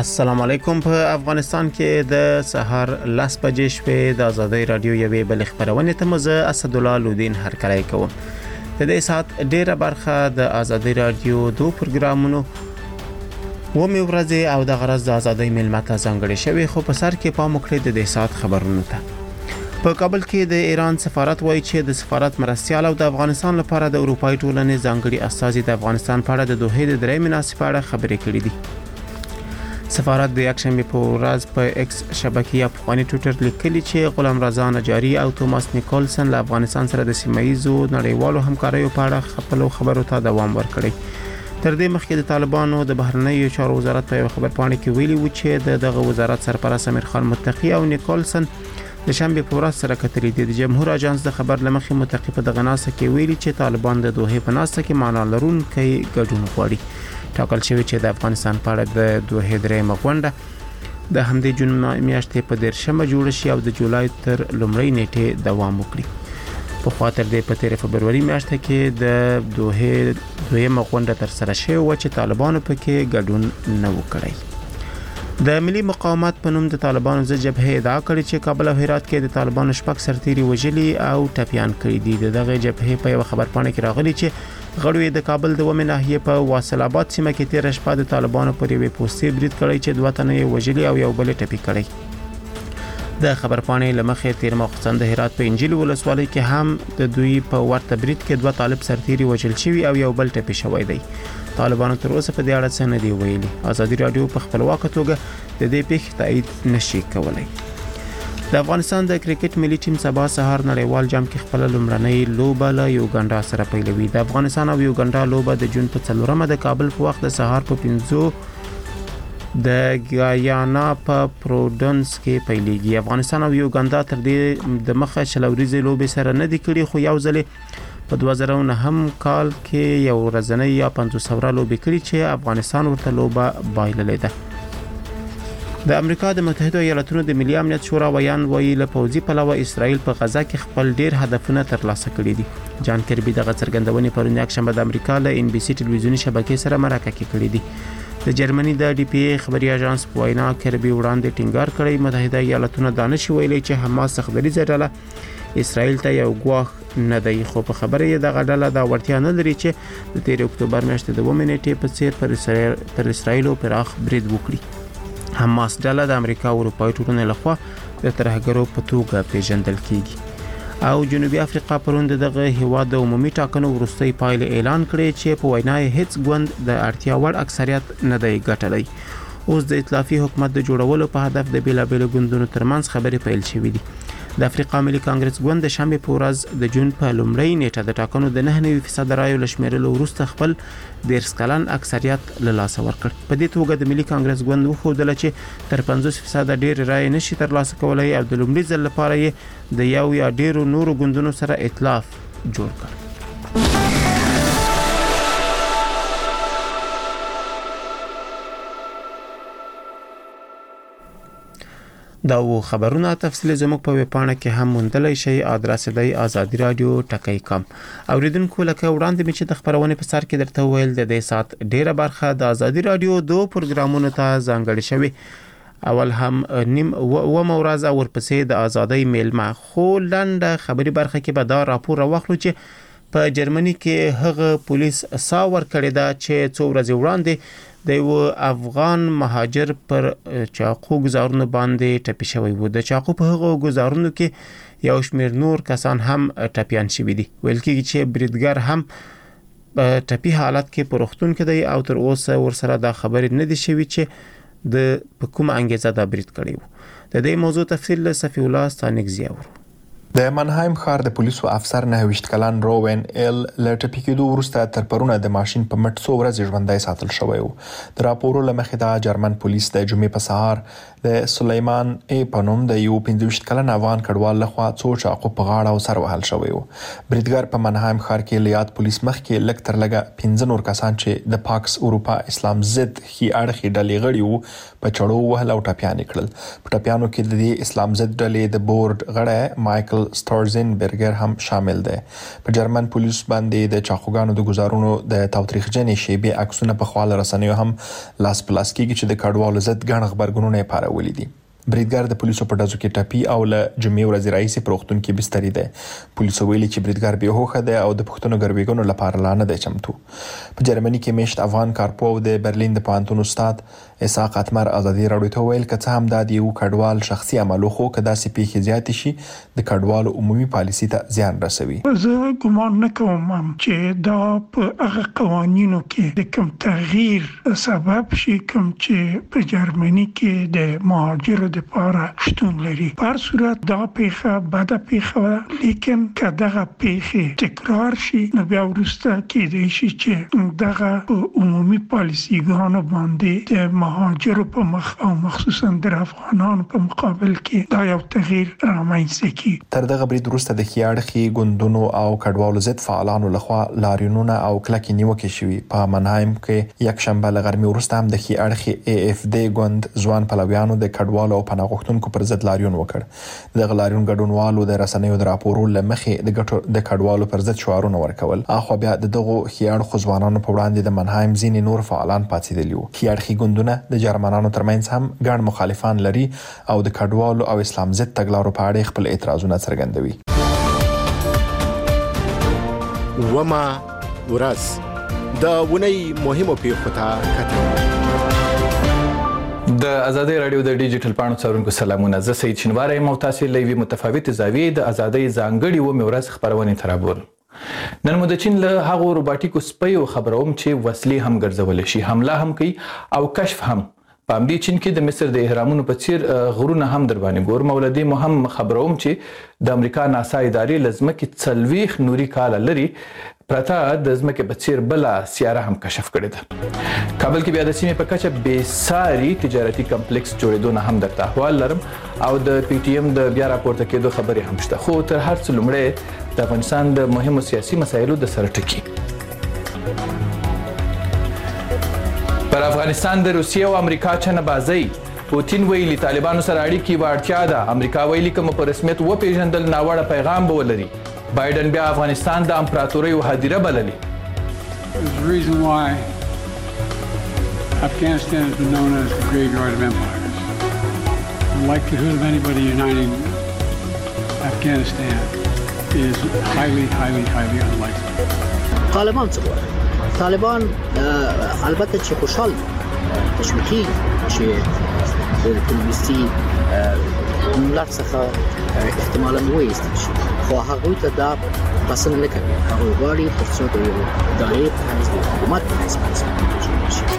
السلام علیکم. په افغانستان کې د سهار 10 بجې شپې د آزادۍ رادیو یوې بل خبرونه ته مزه اسد الله لودین هرکلی کوم. د دې سات ډیره برخه د آزادۍ رادیو دوه پروګرامونو و مې ورځي او د غرض د آزادۍ ملمت ځانګړي شوی خو په سر کې پام وکړئ د دې سات خبرونو ته. په کابل کې د ایران سفارت وایي چې د سفارت مرستيال او د افغانستان لپاره د اروپאי ټولنې ځانګړي استازي د افغانستان په اړه د دوه د درې مناسبه اړه خبرې کړې دي. سفارت د یکشنبه په ورځ په ایکس شبکې یا په ټوئیټر لیکلي چې غلام رضا نجاری او توماس نیکولسن له افغانستان سره د سیمایي نړیوالو همکاریو په اړه خپل خبرو ته دوام ورکړي. تر دې مخکې د طالبانو د بهرنیو چارو وزارت په خبرپاڼه کې ویلي و چې دغه وزارت سرپرست امیر خان متقی او نیکولسن د شنبه په ورځ سره کتلې دي. د جمهور اژانس د خبر لمخې متقی په دغه ناسه کې ویلي چې طالبان د دوه په ناسه کې معنا لرونکي ګډون غواړي. ټاکل شوی چې د افغانستان په اړه د دوه درې مغونډه د همدې جون میاشتې په 10 جوړ شي او د جولای تر لومړۍ نیټه دوام وکړي. په خاطر د 13 فبرवरी میاشت کې د دوه مغونډه تر سره شوی و چې طالبانو پکې ګډون نه وکړي. د ملي مقاومت په نوم د طالبانو ځ جبهه ادعا کړې چې کابل او هرات کې د طالبانو شپږ سرتیري وژلي او ټپيان کړي دي. دغه جبهه په خبرپاڼه کې راغلي چې غړي د کابل د ومه ناحیه په واصل آباد سیمه کې 13 شپه د طالبانو پر یوې پوسټي برید کړی چې دوه تنه یې وژلي او یو بل ټپي کړی. د خبرپاڼې لمخې 13 مخصن د هرات په انجیل ولسوالۍ کې هم د دوی په ورته برید کې دوه طالب سرتیري وژل شوی او یو بل ټپي شوی دی. طالبانو تر اوسه په دې اړه څه نه دی ویلي. آزادۍ رادیو په خپلواکه توګه د دې پیښې تایید نشي کولای. د افغانستان د کرکټ ملي ټیم سبا سهار نړیوال جام کې خپل لومړنۍ لوبه له یوګانډا سره پیلوي. د افغانستان او یوګانډا لوبه د جون په 4مه د کابل په وخت د سهار په 5 د ګایانا په پروډنس کې پیلېږي. افغانستان او یوګانډا تر دې د مخه شلوريزه لوبه سره نه دی کړی خو یو ځل په 2009 کال کې یو ورځنۍ یا 500 لوبه کړی چې افغانستان ورته لوبه بایللې ده. د امریکا د متحده ایالاتونو د ملي امنیت شورا ویان ویلي له پوځي پلوه اسرائیل په غزا کې خپل ډیر هدفونه ترلاسه کړي دي. جان کربي دغه څرګندونې پرون یکشنبه د امریکا له ان بي سي ټلویزیوني شبکې سره مرکه کې کړې دي. د جرمني د ډي پی ای خبري اژانس په وینا کربي وړاندې ټینګار کړی متحده ایالاتونه دانش ویلي چې حماس څخه ډله اسرائیل ته یو ګواښ نه دی خو په خبره یې دغه ډله دا وړتیا نه لري چې د 13 اکتوبر میاشتې د 2 نیټې په څیر پر اسرائیل پراخ برید وکړي. حماس ډله د امریکا او اروپאי ټولنې لخوا د ترهګرو په توګه پیژندل کیږي. او جنوبي افریقا پرون دغه هیواد د عمومي ټاکنو وروستۍ پایلې اعلان کړې چې په وینا یې هیڅ ګوند د اړتیا وړ اکثریت نه دی ګټلی. اوس د ائتلافي حکومت د جوړولو په هدف د بیلابیلو ګوندونو ترمنځ خبرې پیل شوې دي. د افریقا ملي کانګرس ګوند د شنبه په ورځ د جون په لومړۍ نیټه د ټاکنو د 9% رایو لشمیرلو وروسته خپل 10 کلن اکثریت له لاسه ورکړ. په دې توګه د ملي کانګرس ګوند وښودل چې تر 50% ډیر رای نشي ترلاسه کولای او د لومړي ځل لپاره یې د یو یا ډیرو نورو ګوندونو سره ائتلاف جوړ کړ. دا و خبرونه تفصیل زموږ په ویبپاڼه کې هم موندلای شئ. ادرس دی azadi.radio.com. اوریدونکو لکه وړاندې مې چې د خبرونه په سر کې درته ویل د دې سات ډیره برخه د آزادۍ رادیو دوه پروګرامونو ته ځانګړي شوی. اول هم نیم و مورازه ورپسې د آزادۍ میلمه خو لنډه خبري برخه کې به دا راپور واخلو چې په جرمني کې هغه پولیس ساور کړی دا چې څو ورځې وړاندې د یو افغان مهاجر پر چاقو گزارونو باندې ټپي شوی و. د چاقو په هغه گزارونو کې یو شمېر نور کسان هم ټپيان شوي دي. ویل کېږي چې بریدګر هم په ټپي حالت کې په روغتون کې دی او تر اوسه ورسره دا خبرې نه دي شوي چې د کومه انګیزه دا برید کړی و. د دې موضوع تفصیل صفی الله ستانکزی اورو. د منهایم ښار د پولیسو افسر 29 کلن روون ال لټپی کېدو وروسته تر پرونه د ماشين په مټ 100 ورځې ژوندۍ ساتل شوی و. د راپورو لمخې دا جرمن پولیس د جمعې په سهار د سلیمان په نوم د یو 25 کلن افغان کډوال لخوا څو چاقو په غاړه او سر وهل شوی و. بریدګر په منهایم ښار کې لیات پولیس مخ کې لږ تر لږه 15 نور کسان چې د پاکس اروپا اسلام ضد خي اړخي ډلې غړي وو په چړو وهل او ټپيان کړل. په ټپيانو کې د اسلام ضد ډلې د بورډ غړی مایکل ستورزن برګر هم شامل دی. په جرمن پولیس باندې د چاقوګانو د گزارونو د تاوتریخجنې شیبې عکسونه په خپل رسنیو هم لاس پلاس کېږي چې د کډوالو ضد ګڼ خبرګونونه پارولې دي. بریدګر د پولیسو په ډزو کې ټپي او له جمعې ورځې راهیسې په روغتون کې بستري دی. پولیسو ویلي چې بریدګر بې هوښه دی او د پښتنو ګرویګانو لپاره لا نه دی چمتو. په جرمني کې میشت افغان کارپو او د برلین د پوهنتون استاد اسحاق اتمر ازادي راډیو ته ویل که څه هم دا د یو کډوال شخصي عمل خو که داسې پیښې زیاتې شي د کډوالو عمومي پالیسي ته زیان رسوي. زه ګمان نه کوم چې دا په هغه قوانینو کې د کوم تغییر سبب شي کوم چې په جرمني کې د مهاجرو د لپاره شتون لري. په هر صورت دا پیښه بده پیښه، لیکن که دغه پیښه تکرار شي نو بیا وروسته کېدای شي چې دغه عمومي پالیسیګانو باندې د مهاجرو په مخ او مخصوصا د افغانانو په مقابل کې دا یو تغییر رامنځته کړي. تر دغه برید وروسته د خیاړخي ګوندونو او کډوالو ضد فعالانو لخوا لاریونونه او کلکې نیوکې شوي. په منهایم کې یک شنبه له غرمې وروسته هم د خیاړخي AFD ګوند ځوان پلویانو د کډوالو او پناه غوښتونکو پر ضد لاریون وکړ. دغه لاریون ګډونوالو د رسنیو د راپورونو لمخې د کډوالو پر ضد شعارونه ورکول. اخو بیا دغه خیاړخو ځوانانو په وړاندې د منهایم ځینې نور فعالان پاتېدلی وو. خیاړخي ګوندونه د جرمنانو ترمنځ هم ګڼ مخالفان لري او د کډوالو او اسلام ضد تګلارو په اړه خپل اعتراضونه څرګندوي. وما ورځ د ونې مهمو پیښو ته کتل. د ازادي رادیو د ډیجیټل پاڼو څارونکو سلامونه. زه سید شینواری یم او تاسو لوي متفاوت زاویې د ازادي ځانګړي و مورز خبرونه ترابول. نن مو د چین له هغو روباټیکو سپیو خبروم چې وسلې هم ګرځول شي، حمله هم کوي او کشف هم. په همدې چین کې د مصر د اهرامونو په څیر غرونه هم در باندې ګور. مولدي مهم خبروم چې د امریکا ناسا ادارې لزمکه 40 نوري کال لري پرته د ځمکې په څیر بل سیاره هم کشف کړې ده. کابل کې بیا د سیمې په کچه بېساري تجارتي کمپلیکس جوړېدو نه هم درته احوال لرم او د PTM د بیا راپورته کېدو خبرې هم شته. خو تر هر څه لومړی د افغانستان د مهمو سیاسي مسایلو د سره ټکي. پر افغانستان د روسیې او امریکا چنه بازي. پوتین ویلي طالبانو سره اړیکې واړتیا ده. امریکا ویلي کوم په رسمیت و پیژندل ناوړه پیغام به ولري. بایدن بیا افغانستان د امپراتورۍ هدیره بللي. There's a reason why Afghanistan has been known as the graveyard of empires. The likelihood of anybody uniting Afghanistan is highly, highly, highly unlikely. طالبان څه غواړي؟ طالبان البته چې خوشحال تشویقي چې د کمونیستي ملت څخه احتمالاً وایستل شي، خو هغوی ته دا پسند نه کوي. هغوی غواړي تر څو د یو ادارې په حیث د حکومت په حیث پیژندل شي.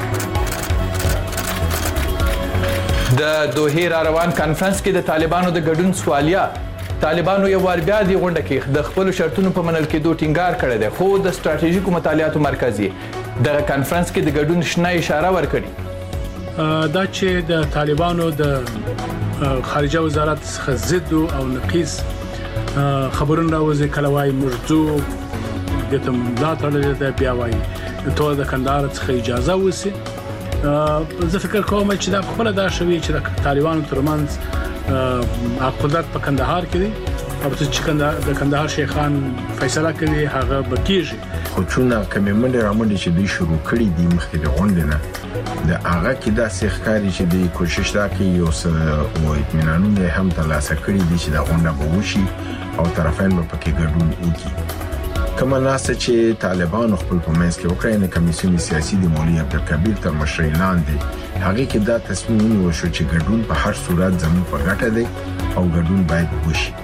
د دوحې را روان کانفرنس کې د طالبانو د ګډون سوالیا. طالبانو یو وار بیا د غونډه کې د خپل شرطونو په منل کېدو ټینګار کړی دی، خو د ستراتیژیکو مطالعاتو مرکز یې دغه کانفرنس کې د ګډون شنه اشاره ورکړي. دا چې د طالبانو د خارجه وزارت څخه ضد او نقیص خبرونه راوځي. کله وايي مرزو د تمدا تړلې ده، بیا وايي ته د کندهار څخه اجازه وسی. زه فکر کوم چې دا خپل دا شوی چې د طالبانو ترمنځ قدرت په کندهار کې دی او چې د کندهار شیخان فیصله کوي هغه بکیږي. خو چونه کومه منډه رامنډه چې دوی شروع کړی دی مخکې د غونډې نه د هغه کې دا سیخکاری چې د کوشش دا کوي یو څه او اطمینانونه هم ترلاسه کړي دي چې دا غونډه به وشي او طرفین به پکې ګډون وکړي. کومه ناسه چې طالبان خپل په منځ کې وکړي نه کمیسیون سیاسي د مولوي عبدالکبیر تر مشرۍ لاندې هغه کې دا تصمیم ونیول شو چې ګډون په هر صورت زموږ په ګټه دی او ګډون باید وشي.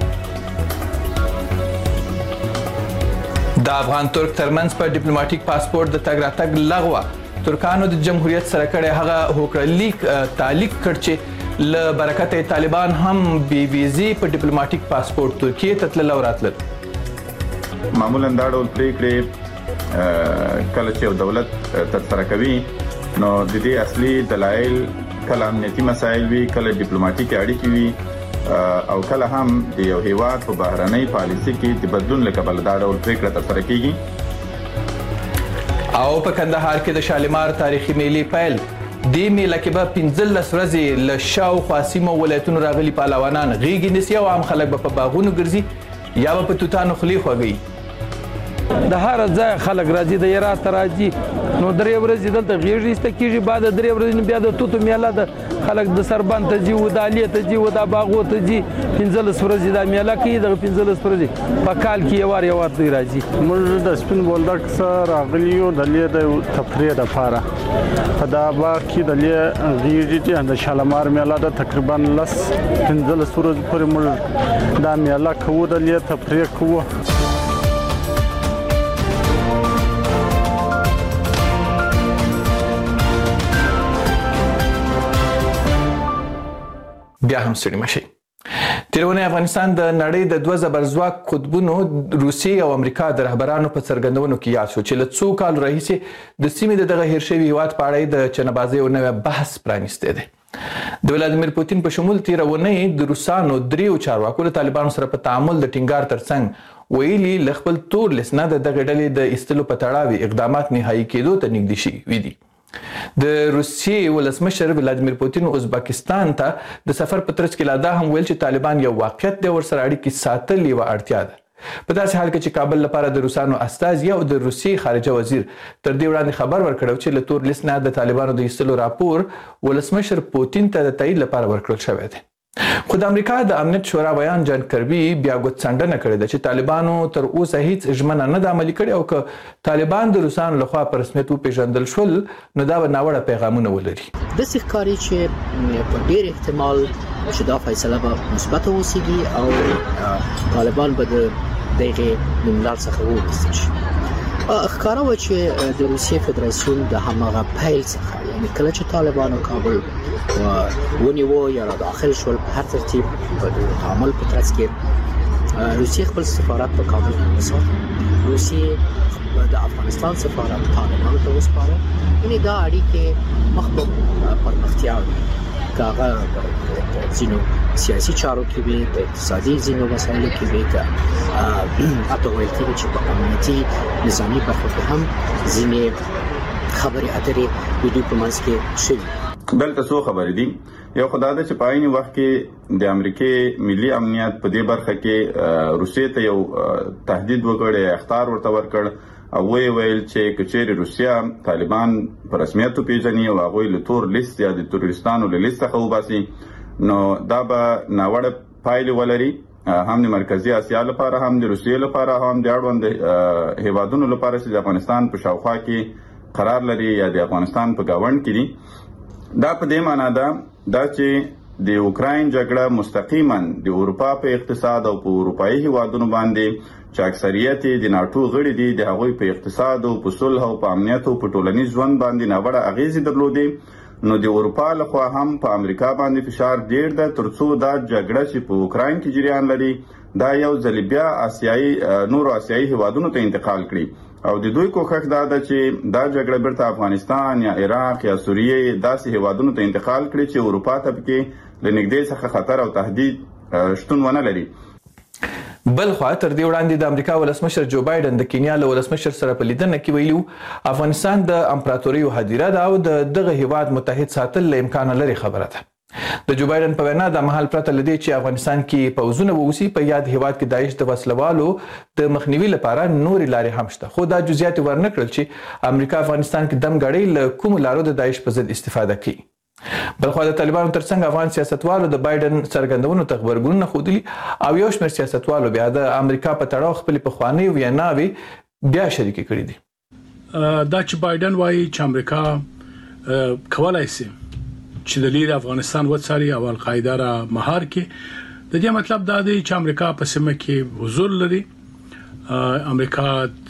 د افغان ترک ترمنځ په ډیپلوماټیک پاسپورت د تګ راتګ لغوه. ترکانو د جمهوریت سره کړي هغه هوکړلیک تعلیق کړ چې له برکته طالبان هم بي ویزي په ډیپلوماټیک پاسپورت ترکیه ته تلل او راتلل. معمولا دا ډول پریکړې کله چې یو دولت ترسره کوي نو د دې اصلي دلایل کله امنیتي مسایل وي، کله ډیپلوماټیک اړیکې وي او کله هم د یو هیواد په بهرنۍ پالیسي کې د بدلون لپاره دا ډول پریکړه ترسره کیږي. او په کندهار کې د شالمار تاریخي میلې پیل. دې میله کې به 15 ورځې له شاوخوا سیمو ولایتونو راغلي پهلوانان غیږې نیسي او عام خلک به په باغونو ګرځي یا به په توتانو خولې خوږوي. د هر ځای خلک راځي، د هرات راځي، نو درې ورځې دلته غیږ ایسته کېږي، بعد درې ورځې بیا د توتو میله د خلک د سربند ته ځي، د علي ته ځي، د باغو ته ځي. 15 ورځې دا میله کوي، دغه 15 ورځې په کال کې یو وار دوی راځي. موږ د سپین بولدک څخه راغلي یو د لې د تفریح لپاره په دا باغ کې د لې غیږې د شالمار میله د تقریبا 15 ورځې پورې موږ دا میله کوو، د لې تفریح کوو. بیا هم ستړي مشي. تیرونه افغانستان د نړۍ د دوه زبرځواک قطبونو روسیې او امریکا د رهبرانو په څرګندونو کې یاد شو چې له څو کالو راهیسې د سیمې د دغه هیر شوي هیواد په اړه د چنه‌بازۍ یو نوی بحث پرانیستی دی. د ولادیمیر پوتین په شمول تیره اونۍ د روسانو دریو چارواکو له طالبانو سره په تعامل د ټینګار ترڅنګ ویلي له خپل تور لیست نه د دغې ډلې د ایستلو په تړاو اقدامات نهایي کېدو ته نږدې شوي دي. د روسیې ولسمشر ولادیمیر پوتین ازبکستان ته د سفر په ترڅ کې لا دا هم ویل چې طالبان یو واقعیت دی، ورسره اړیکې ساتل یوه اړتیا ده. په داسې حال کې چې کابل لپاره د روسانو استازي او د روسیې خارجه وزیر تر دې وړاندې خبر ورکړی چې له تور لیست نه د طالبانو د ایستلو راپور ولسمشر پوتین ته د تایید لپاره ورکړل شوی دی. خو د امریکا د امنیت شورا ویان جان کربي بیا ګوتڅنډنه کړې ده چې طالبانو تر اوسه هیڅ ژمنه نه ده عملي کړې او که طالبان د روسانو لخوا په رسمیت وپېژندل شول نو دا به ناوړه پیغامونه ولري. داسې ښکاري چې په ډېر احتمال چې دا فیصله به مثبته اوسېږي او طالبان به د دغې نوملړ څخه وویستل شي. ښکاره وه چې د روسیې فدراسیون د هماغه پیل څخه یعنې کله چې طالبانو کابل ونیوه یا را داخل شول په هر ترتیب په تعامل په ترڅ کې روسیې خپل سفارت په کابل کې وساتل، روسیې د افغانستان سفارت طالبانو ته وسپاره. یعنې دا اړیکې مخ په پرمختیا وي، که هغه ځینو سیاسي چارو کې وي، د اقتصادي ځینو مسایلو کې وي، که حتی ویل کېږي چې په امنیتي نظامي برخو کې هم ځینې خبرې اترې د دوی په منځ کې شوي. دلته څو خبرې دي. یو خدای ده چې په عین وخت کې د امریکای ملي امنیت په دې برخه کې روسیې ته یو تهدید وکړ، اخطار ورته ورکړ او ویل چې کچېرې روسیا طالبان په رسمیت پیژني او هغه له تور لیست یا د تروریستانو له لیست څخه وباسي نو دا به ناوړه پایلې ولري، هم د مرکزی اسیا لپاره، هم د روسیې لپاره، هم د اړوند هیوادونو لپاره چې د افغانستان په شاوخوا کې قرار لري یا د افغانستان په گاوند کې دي. دا په دې معنی ده چې د اوکراین جګړه مستقیما د اروپا په اقتصاد او په اروپایي هیوادونو باندې چې اکثریت د ناتو غړي دي د هغوی په اقتصاد او په صلح او په امنیت او په ټولنیز ژوند باندې ناوړه اغیزې درلودې. نو د اروپا لخوا هم په امریکا باندې فشار ډیر ده ترڅو دا جګړه چې په اوکراین کې جریان لري دا یو ځل بیا نورو آسیایي هیوادونو ته انتقال کړي او د دوی کوښښ دا ده چې دا جګړه بیرته افغانستان یا عراق یا سوریه داسې هیوادونو ته انتقال کړي چې اروپا ته پکې له نږدې څخه خطر او تهدید شتون ونه لري. بل خوا تر دې وړاندې د امریکا ولسمشر جو بایدن د کینیا له ولسمشر سره په لیدنه کې ویلو افغانستان د امپراتوریو هدیره ده او دغه هیواد متحد ساتل له امکان لري خبره ده. د جو بایدن په وینا د مهال پرته لدی چې افغانستان کې پوځونه ووسی په یاد هیواد کې داعش د وسلوالو د مخنیوي لپاره نورې لارې هم شته، خو دا جزئیات ورنکړل چې امریکا افغانستان کې دم غړي له کوم لارو د داعش په ضد استفاده کوي. بلخو د طالبانو ترڅنګ افغان سیاستوالو د بایدن څرګندونو ته خبرګونونه ښودلي او یو شمېر سیاستوالو بیا د امریکا په تړاو خپلې پخوانۍ ویناوې بیا شریکې کړي دي. دا چې بایدن وایي چې امریکا کولای شي چې د لید افغانستان وڅاري او القاعده را مهار کړي، د دې مطلب دا دی چې امریکا په سیمه کې حضور لري. امریکا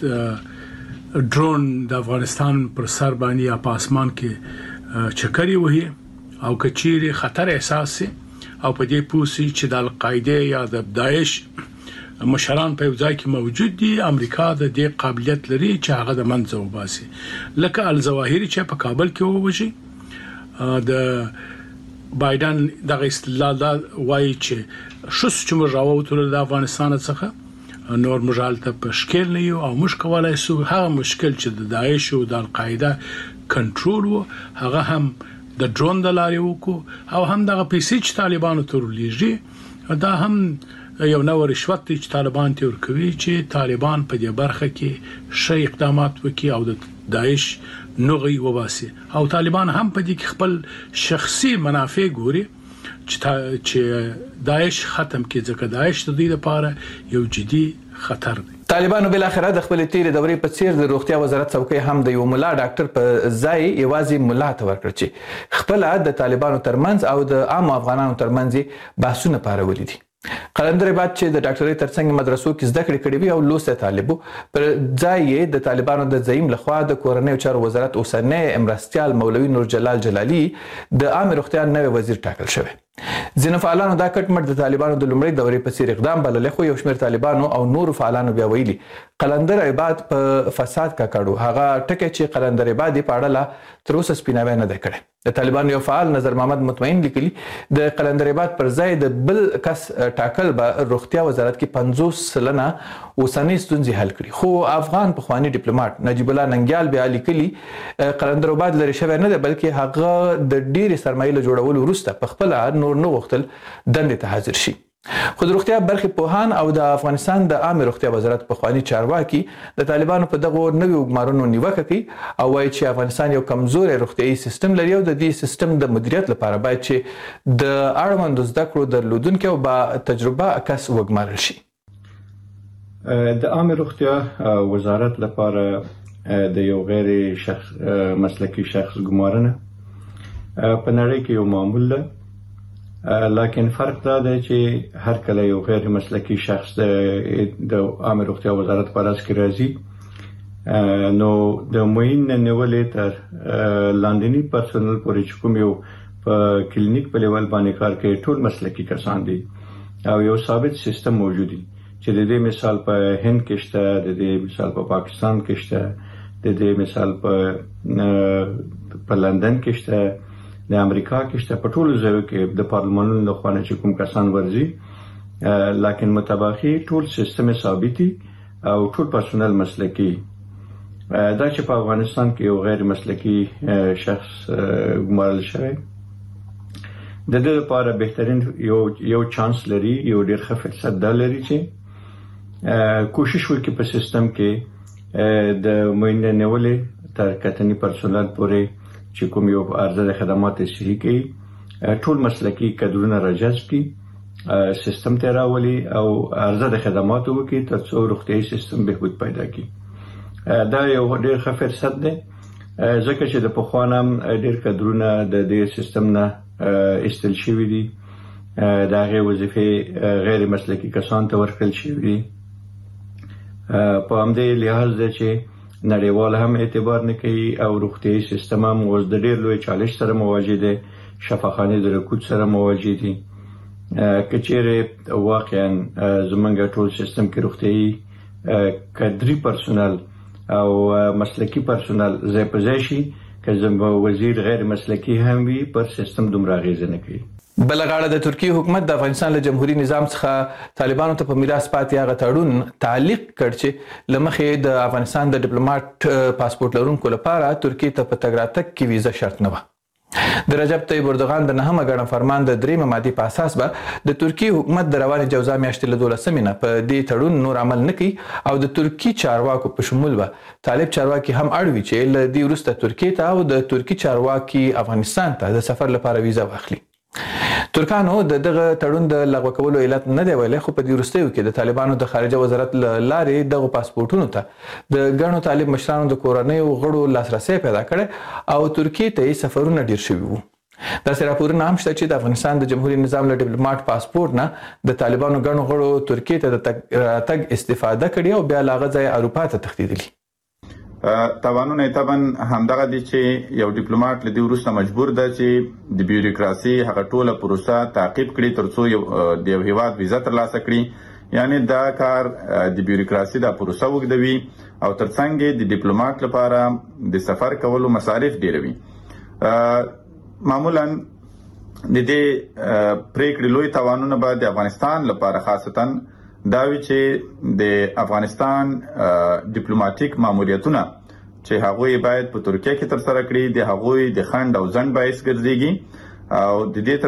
ډرون د افغانستان پر سر باندې یا په اسمان کې چکرې وهي او کچېرې خطر احساس شي او په دې پوسي چې د القاعده یا د داعش مشران په ځای کې موجود دي، امریکا د دې قابلیت لري چې هغه د منځ وباسي، لکه الظواهری چې په کابل کې ووجي د بایدن دغه استدلال دا وایي چې شوس چې موږ راووتل د افغانستان څخه نور موږ هلته په شکل نه یو او موږ کولای شو هغه مشکل چې د داعش او د القاعده کنټرول وو هغه هم د ډرون د لارې وکړو او هم دغه پیسې چې طالبانو ترلېږي دا هم یو نو رشوت چې طالبان تور کوي چې طالبان په دې برخه کې شي اقدامات وکړي او د داعش نوغي وباسي او طالبان هم په دې کې خپل شخصي منافع ګوري چې داعش ختم کړي ځکه داعش د دې لپاره یو جدي خطر دی. طالبانو بل اخر د خپل تیر دورې په څیر د روغتیا وزارت څوکۍ هم د یو مولا ډاکټر په ځای یوازې مولا ته ورکړ چې خپل د طالبانو ترمنځ او د عام افغانانو ترمنځ بحثونه پارولې دي. قلندر بعد چې د ډاکټرۍ ترڅنګ مدرسو کې زده کړې کړې وي او لوسته طالبو پر ځای د طالبانو د زعیم لخوا د کورنۍ چارو وزارت اوسنی امرستیال مولوي نور جلال جلالی د عام روغتیا نوی وزیر ټاکل شوی. ځینې فعالانو دا کټ مټ د طالبانو د لومړۍ دورې په څیر اقدام بللی خو یو شمېر طالبانو او نورو فعالانو بیا ویلي قلندر عباد په فساد کاکړو هغه ټکی چې قلندر عباد یې په اړه تر اوسه سپیناوی نه دی کړی. د طالبانو یو فعال نظر محمد مطمئن لیکلي د قلندر عباد پر ځای د بل کس ټاکل به روغتیا وزارت کې 50% اوسنۍ ستونزې حل کړي. خو افغان پخوانی ډیپلوماټ نجیب الله ننګیال بیا لیکلي قلندر عباد لري شوی نه دی بلکې هغه د ډېرې سرمایې له جوړولو وروسته په خپل نور نه غوښتل دندې ته حاضر شي. خو د روغتیا برخې پوهان او د افغانستان د عامه روغتیا وزارت پخوانی چارواکي د طالبانو په دغه نوي ګمارونو نیوکه کوي او وایي چې افغانستان یو کمزوري روغتیايي سیستم لري او د دې سیستم د مدیریت لپاره باید چې د اړوندو زده کړو درلودونکو با تجربه کس وګمارل شي. د عامه روغتیا وزارت لپاره د یو غیر مسلکي شخص ګمارنه په نړۍ کې یو معمول ده لکن فرق دا دی چې هر کله یو غیر مسلکي شخص د عامه روغتیا وزارت په راس کې راځي نو د معین نیولې تر لاندنی پرسونل پورې چې کوم یو په کلینیک په لیول باندې کار کوي ټول مسلکي کسان دي او یو ثابت سیستم موجود دی چې د دې مثال په هند کې شته د دې مثال په پاکستان کې شته د دې مثال په لندن کې شته د امریکا کې شته په ټولو ځایو کې د پارلمانونو له خوا چې کوم کسان ورځي لکن متباخي ټول سیستم ثابتي او ټول پرسونل مسلکي دا چې په افغانستان کې یو غیر مسلکي شخص ګمارل شوی د دې لپاره بهترین یو چانس لري یو ډېر ښه فرصت دا لري چې کوشش وکړي په سیستم کې د معین نیولې تر کتنی پرسونل پورې چې کوم یو ارزه خدمات صحیح کوي ټول مسلکي کادرونه راجذب کړي سیستم ته راولي او ارزه خدمات وکړي ترڅو روغتیايي سیستم بهبود پیدا کړي. دا یو ډېر ښه فرصت دی ځکه چې د پخوانم ډېر کادرونه د دې سیستم نه ایستل شوي دي د هغې وظیفې غیر مسلکي کسان ته ورکړل شوي دي په همدې لحاظ دی چې نړیوال هم اعتبار نه کوي او روغتیايي سیستم هم اوس د ډېر لوی چالش سره مواجه دی شفاخانې د رکود سره مواجه دي که چیرې واقعا زمونږ ټول سیستم کې روغتیايي کادري پرسونل او مسلکي پرسونل ځای په ځای شي که زموږ وزیر غیر مسلکي هم وي پر سیستم دومره اغیزه نه کوي. بل غاړه د ترکیه حکومت د افغانستان له جمهوریت نظام څخه طالبانو ته په میراث پاتې هغه تړون تعلیق کړ چې لمخې د افغانستان د ډیپلوماټ پاسپورت لرونکو لپاره ترکیه ته په تګ راتګ کې ویزه شرط نه و. د رجب طیب اردوغان د 9مه ګڼه فرمان د 3مه مادې په اساس به د ترکیه حکومت د روانې جوزا میاشتې له 12مې نه په دې تړون نور عمل نه کوي او د ترکی چارواکو په شمول به طالب چارواکي هم اړ وي چې له دې وروسته ترکیه ته او د ترکی چارواکي افغانستان ته د سفر لپاره ویزه واخلي. ترکانو دغه تړون د لغوه کولو علت نه دی ویلی خو په دې وروستیو کې د طالبانو د خارجه وزارت له لارې دغه پاسپورټونو ته د ګڼو طالب مشرانو د کورنیو غړو لاسرسی پیدا کړی او ترکیې ته یې سفرونه ډیر شوي وو. داسې راپورونه هم شته چې د افغانستان د جمهوریت نظام له ډیپلوماټ پاسپورټ نه د طالبانو ګڼو غړو ترکیې ته د راتګ استفاده کړې او بیا له هغه ځایه اروپا ته تښتېدلي. توانونه طبعا همدغه دي چې یو ډیپلوماټ له دې وروسته مجبور ده چې د بیوروکراسي هغه ټوله پروسه تعقیب کړي ترڅو د یو هیواد ویزه ترلاسه کړي یعنی دا کار د بیوروکراسي د پروسه وګدوي او ترڅنګ د ډیپلوماټ لپاره د سفر کولو مصارف ډیروي. معمولا د دې پریکړې لوی توانونه به د افغانستان لپاره خاصتا دا وی چې د افغانستان ډیپلوماټیک ماموریتونه چې هغوی باید په ترکیه کې تر سره کړي د هغوی د خند او ځند باعث ګرځيږي او د دې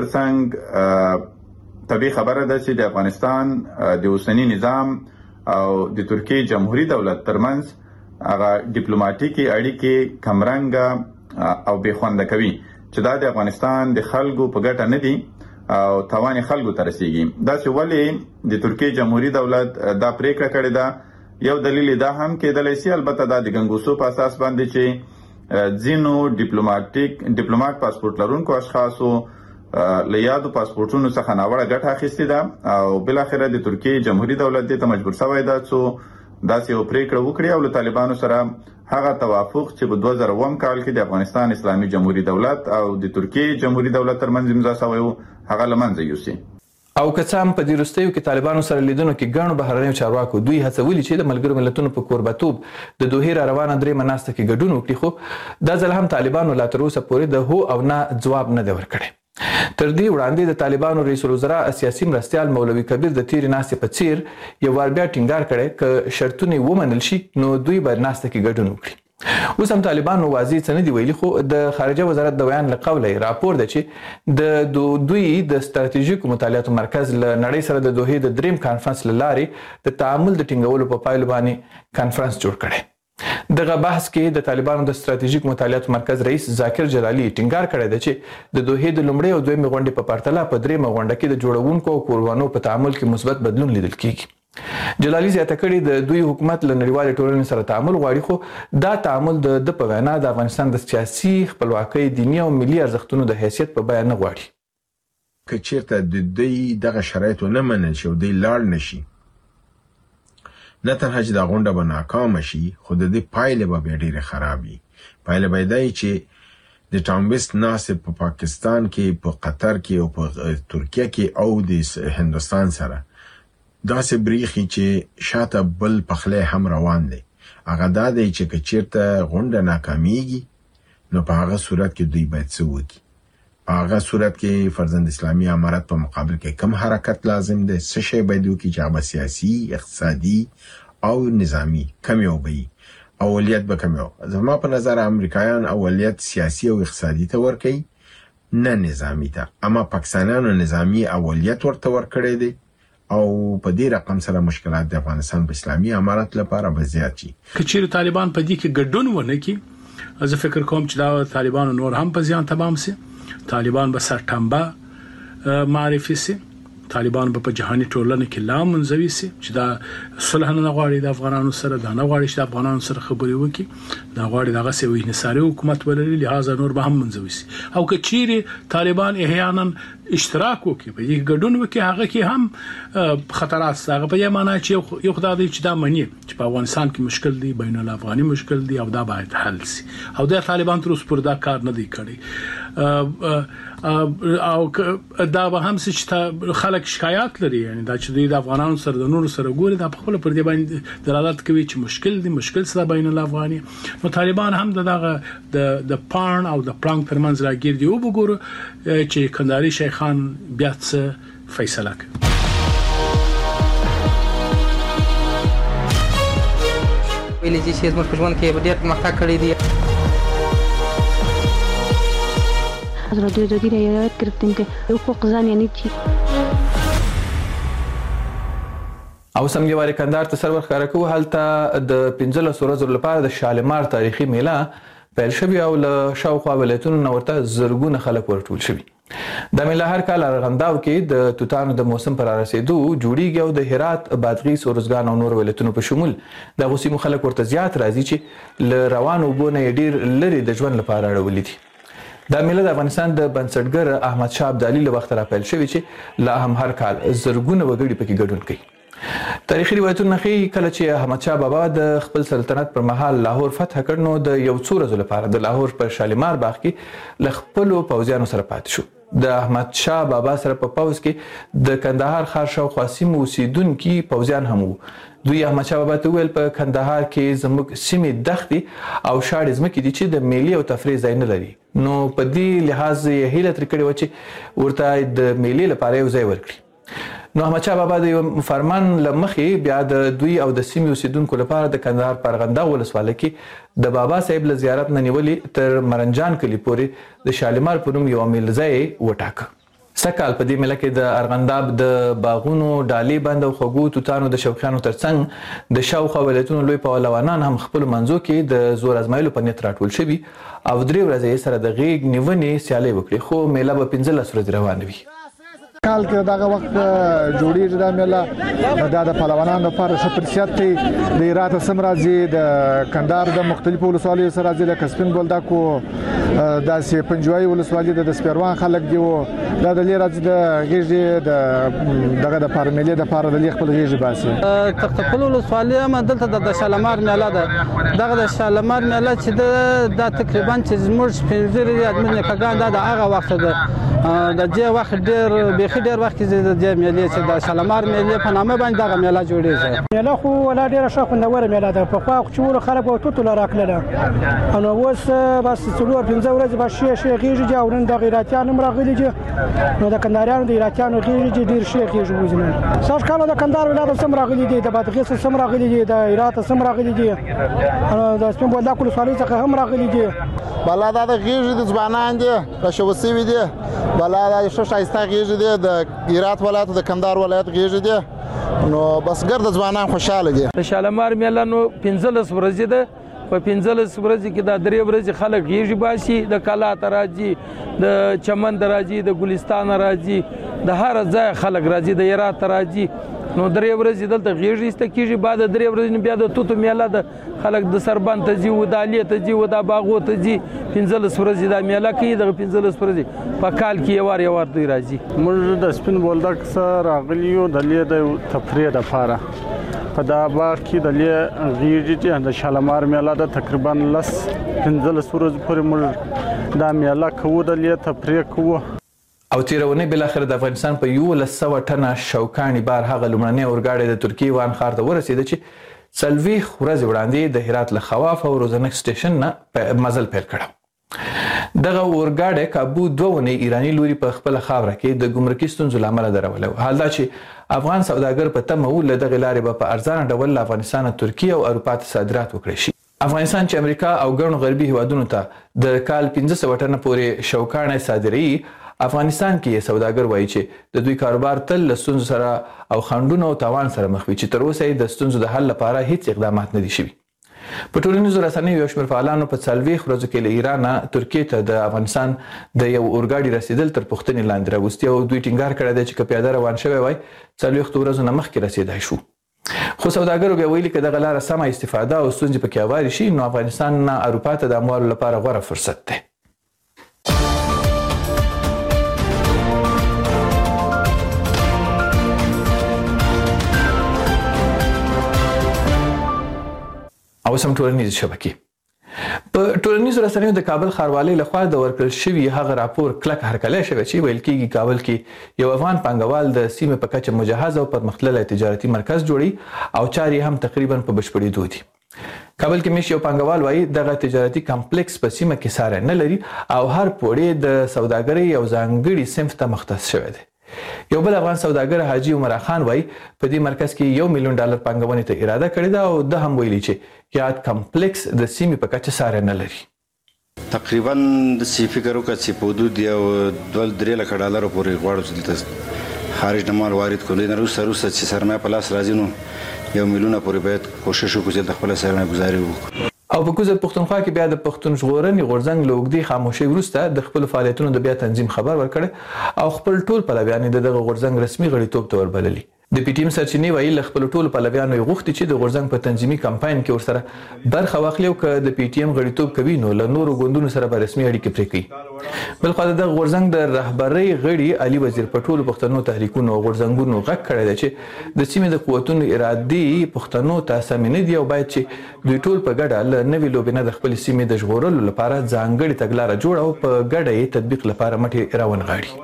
ترڅنګ طبيعي خبره ده چې د افغانستان د اوسنی نظام او د ترکیه جمهوریت دولت ترمنځ هغه ډیپلوماټیکي اړیکې کمرنګ او بې خوند کوي چې دا د افغانستان د خلکو په ګټه نه دي او توان خلکو ته رسیږي دا چې ولې د ترکیه جمهوریت دولت دا پریکړه کړې ده یو دلیل دا هم کېدلی شي البته دا د ګنګوسو په اساس باندې چې ځینو ډیپلوماټ پاسپورت لرونکو اشخاصو له یادو پاسپورتونو څخه ناوړه ګټه اخیستې ده او بل اخره د ترکیه جمهوریت دولت دې ته مجبور شوی ده چې داسې یو پریکړه وکړي او له طالبانو سره هغه توافق چې په 2009 کال کې د افغانستان اسلامي جمهوریت دولت او د ترکیه جمهوریت دولت ترمنځ امضا شوی و هغه لمنځه یوسي. او که څه هم په دې وروستیو کې طالبانو سره لیدنو کې ګڼو بهرنیو چارواکو دوی هڅولي چې د ملګرو ملتونو په کوربتوب د دوحې را روانه درېیمه ناسته کې ګډون وکړي خو دا ځل هم طالبانو لا تر اوسه پورې د هو او نه ځواب نه دی ورکړی. تر دې وړاندې د طالبانو رئیس الوزرا سیاسي مرستیال مولوي کبیر د تیرې ناستې په څیر یو وار بیا ټینګار کړی که شرطونه ومنل شي نو دوی به ناسته کې ګډون وکړي. اوس هم طالبانو واضح څه نه دي ویلي خو د خارجه وزارت د بیان له قوله راپور ده چې د دوی د ستراتیژیکو مطالعاتو مرکز له نړۍ سره د دوحې د دریم کانفرنس له لارې د تعامل د ټینګولو په پایلو باندې کانفرنس جوړ کړی. دغه بحث کې د طالبانو د ستراتیژیک مطالعاتو مرکز رئیس ذاکر جلالي ټینګار کړی دی چې د دوحې د لومړۍ او دویمې غونډې په پرتله په دریمه غونډه کې د جوړونکو او کوربانو په تعامل کې مثبت بدلون لیدل کیږي. جلالي زیاته کړې د دوی حکومت له نړیوالې ټولنې سره تعامل غواړي خو دا تعامل د په وینا د افغانستان د سیاسي خپلواکۍ دیني او ملي ارزښتونو د حیثیت په بیان نه غواړي. که چیرته د دوی دغه شرایط ونه منل شي او دوی لاړ نشي نه تنها چې دا غونډه به ناکامه شي خو د دې پایلې به ډېرې خراب وي. پایله به دا وي چې د ټرامپست ناستې په پاکستان کې په قطر کې او په ترکیه کې او د هندوستان سره داسې بریخي چې شاته بل پخلی هم روان دی. هغه دا دی چې که چیرته غونډه ناکامیږي نو په هغه صورت کې دوی باید څه وکړي. په هغه صورت کې فرزند اسلامي امارت په مقابل کې کم حرکت لازم دی څه شی باید وکړي چې هغه سیاسي اقتصادي او نظامی کم یو وي اولویت به کم یو. زما په نظر امریکایان اولویت سیاسي او اقتصادي ته ورکوي نه نظامی ته. اما پاکستانیانو نظامی اولویت ورته ورکړی دی او په دې رقم سره مشکلات د افغانستان په اسلامي امارت لپاره به زیات شي. که چیرې طالبان په دې کې ګډون ونه کړي زه فکر کوم چې دا طالبان نور هم په زیان تمام سي. طالبان به سرټمبه معرفي سي. طالبان په جهاني ټولنه کې لا منځوي سي چې دا صلح نه غواړي د افغانانو سره دا نه غواړي چې د افغانانو سره خبرې وکړي دا غواړي دغه سوي انحصاري حکومت ولري لہذا نور به هم منځوي سي. او که چیرې طالبان احیانا اشتراک وکړي په دې ګډون وکړي هغه کې هم خطرات هغه په معنا چې یو خدای چې دا مني چې په افغانستان کې مشکل دی بین الافغاني مشکل دی او دا باید حل سي او د طالبان تر اوسه پر دا کار نه دی کړی. او دا به هم چې خلک شکایت لري یعنی دا چې د افغانانو سره د نور سره ګوري دا په خپل پر دې باندې دلالت کوي چې مشکل سره بین الافغاني. نو طالبان هم دغه د پان او د پلانک ترمنځ راګیر دی او وګورو چې کندهاري شیخان بیا څه فیصله کوي. ویلې چې زموږ په ژوند کې ډېر پرمختګ کړی دی. حضرت دوی رعایت گرفتیم که حقوق زن یعنی چی. او سم یې واره کندهار ته سر ورخاره کوو هلته د 15 ورځو لپاره د شالمار تاریخي میله پیل شوی او له شاوخوا ولایتونو نه ورته زرګونه خلک ورټول شوي. د میله هر کال ارغنداو کې د توتانو د موسم پر رسیدو جوړیږي او د هرات بادغیس اورزګان او نور ولایتونو په شمول د غوسیمو خلک ورته زیات راځي چې له روان اوبو نه ډیر لري د ژوند لپاره اړولې دي. دا میله د افغانستان د بنسټګر احمد شاه ابدالي له وخت را پیل شوی چې لا هم هر کال زرګونه وګړي پکې ګډون کوي. تاریخي روایتونه ښیي کله چې احمد شاه بابا د خپل سلطنت پر مهال لاهور فتح کړ نو د یو څو ورځو لپاره د لاهور پر شالیمار باغ کې له خپلو پوځیانو سره پاتې شو. د احمد شاه بابا سره په پوځ کې د کندهار ښار شاوخوا سیمو اوسیدونکي پوځیان هم وو دوی احمدشاه بابا ته وویل په کندهار کې زموږ سیمې دښتې او شاړې ځمکې دي چې د میلې او تفریح ځای نه لري. نو په دې لحاظ یې هیله ترې کړې وه چې ورته د میلې لپاره یو ځای ورکړي. نو احمدشاه بابا د یو فرمان له مخې بیا د دوی او د سیمې اوسیدونکو لپاره د کندهار په ارغنداو ولسوالۍ کې د بابا صاحب له زیارت نه نیولې تر مرنجان کلي پورې د شالمار په نوم یو میل ځای وټاکه. سږکال په دې میله کې د ارغنداب د باغونو ډالۍ بند او خوږو توتانو د شوقیانو ترڅنګ د شاوخوا ولایتونو لوی پهلوانان هم خپلو منځو کې د زور ازمایلو په نیت راټول شوي او 3 ورځې سره د غیږ نیونې سیالۍ وکړي، خو میله به 15 ورځې روانه وي. کال کې دغه وخت جوړیږي دا میله د پهلوانانو لپاره ښه فرصت دی. د هرات سم راځي، د کندهار د مختلفو ولسوالیو سره راځي، لکه سپین بولدکو داسې پنجوایي ولسوالي د سپیروان خلک دي دا د لې راځي د غیږې دغه د پاره میلې د پاره د لې خپل غیږې باسي. تختخپل ولسوالي هم دلته د شالمار میله ده. دغه د شالمار میله چې دا تقریبا چې زموږ پنځه ادمنه کګان دا د هغه وخت ده د دې وخت ډېر وخت کې د دې میلې چې د شالمار میلې په نامه باندې دغه میله جوړیږي. میله خو ولا ډېره ښه خوندوره میله ده. پخوا خو چې ولو خلک به توتو له راکړله، نو اوس بس 4-5 ورځې به ښې غېږې دي او نن د غیراتیان هم راغلي دي. نو د کندهاریانو د غیراتیانو غېږې دي ډېر ښې غېږې وځي. نن سږ کال د کندهار ولایت هم راغلي دي، د بادغیس هم راغلي دي، د هرات هم راغلي دي، د سپین بولدک ولسوالۍ څخه هم راغلي دي. بلا دا د غېږې د ځوانان دي راشوه سوي دي. بلا دا ښه ښایسته غېږې دي، د هرات ولایت د کندهار ولایت غېږې دي. نو بس ګرد ځوانان خوشاله دي. د شالمار میله نو 15 ورځې ده. په 15 ورځې کې دا 3 ورځې خلک غېږې باسي، د کلا ته راځي، د چمن ته راځي، د ګلستان راځي، د هر ځای خلک راځي، د هرات ته راځي. نو 3 ورځې دلته غېږې ایسته کېږي. بعد 3 ورځې بیا د توتو میله ده، خلک د سربند ته ځي، د الیې ته ځي، د باغو ته ځي. 15 ورځې دا میله کوي. دغه 15 ورځې په کال کې یو وار دوی راځي. موږ د سپین بولدک سره راغلي یو د لې د تفریح لپاره. په دا باغ کې د لې غېږې چې د شالمار میله ده تقریبا 15 ورځې پورې موږ دا میله کوو، د لې تفریح کوو. او تیرونی بالاخره د افغانستان په 1100 ټنه شوکاني بار هغه لومړنی اورګاډی د ترکیې وان ښار ته ورسېده چې 40 ورځې وړاندې د هرات له خواف او روزنک سټیشن نه مزل پیل کړ. دغه اورګاډی کابو 2 ونې ایراني لوري په خپل خاوره کې د ګمرکي ستونزو له امله درولې و. حال دا چې افغان سوداګر په تمه و له دغې لارې به په ارزانه ډول له افغانستانه ترکیه او اروپا ته صادرات وکړی شي. افغانستان چې امریکا او ګڼو غربي هیوادونو ته د کال 1500 ټنه پورې شوکانه صادروي، افغانستان کې سوداګر وایي چې د دوی کاروبار تل له ستونزو سره او خنډونو او تاوان سره مخ وي چې تر اوسه یې د ستونزو د حل لپاره هیڅ اقدامات نه دي شوي. په ټولنیزو رسنیو یو شمېر فعالانو په 40 ورځو کې له ایران ترکیې ته د افغانستان د یو اورګاډي رسیدل تر پوښتنې لاندې راوستي او دوی ټینګار کړی دی چې که پیاده روان شوی وای 40 ورځو نه مخکې رسیدای شو. خو سوداګرو بیا ویلي که دغه لاره سمه استفاده او ستونزې پکې هوارې شي نو افغانستان نه اروپا ته د اموالو لپاره غوره فرصت دی. او سم ټولنیزې شبکې په ټولنیزو رسنیو د کابل ښاروالۍ لخوا د ورکړل شوي هغه راپور کلک هرکلی شوی چې ویل کېږي کابل کې یو افغان پانګوال د سیمې په کچه مجهز او پرمختللی تجارتي مرکز جوړوي او چارې هم تقریبا په بشپړېدو دي. کابل کې مېشت یو پانګوال وایي دغه تجارتي کمپلیکس په سیمه کې ساری نه لري او هر پوړی د سوداګرۍ یو ځانګړي صنف ته مختص شوی دی. یو بل افغان سوداګر حاجي عمر خان وایي په دې مرکز کې $1 میلیون پانګونې ته اراده کړې ده او ده هم ویلي چې یاد کمپلیکس د سیمې په کچه ساری نه لري. تقریبا د سی فکر وکړه چې په حدود یو $2-3 لک پورې غواړو چې دلته خارج نه مال وارد کړو. نه روسه چې سرمایه په لاس راځي نو $1 میلیون پورې باید کوشش وکړو چې د خپل سرمایه گزاري وکړو. او په کوزه پښتونخوا کې بیا د پښتون ژغورنې غورځنګ له اوږدې خاموشۍ وروسته د خپلو فعالیتونو د بیا تنظیم خبر ورکړی او خپل ټول پلویان یې د دغه غورځنګ رسمي غړیتوب ته وربللي. د پی ټی ایم سرچینې وایي له خپلو ټولو پلویانو یې غوښتي چې د غورځنګ په تنظیمي کمپاین کې ورسره برخه واخلي او که د پی ټی ایم غړیتوب کوي نو له نورو ګوندونو سره به رسمي اړیکې پرې کوي. بلخوا د دغه غورځنګ د رهبرۍ غړي علي وزیر په ټولو پښتنو تحریکونو او غورځنګونو غږ کړی دی چې د سیمې د قوتونو ارادې پښتنو ته سمې نه دي او باید چې دوی ټول په ګډه له نوې لوبې نه د خپلې سیمې د ژغورلو لپاره ځانګړې تګلاره جوړه او په ګډه یې تطبیق لپاره مټې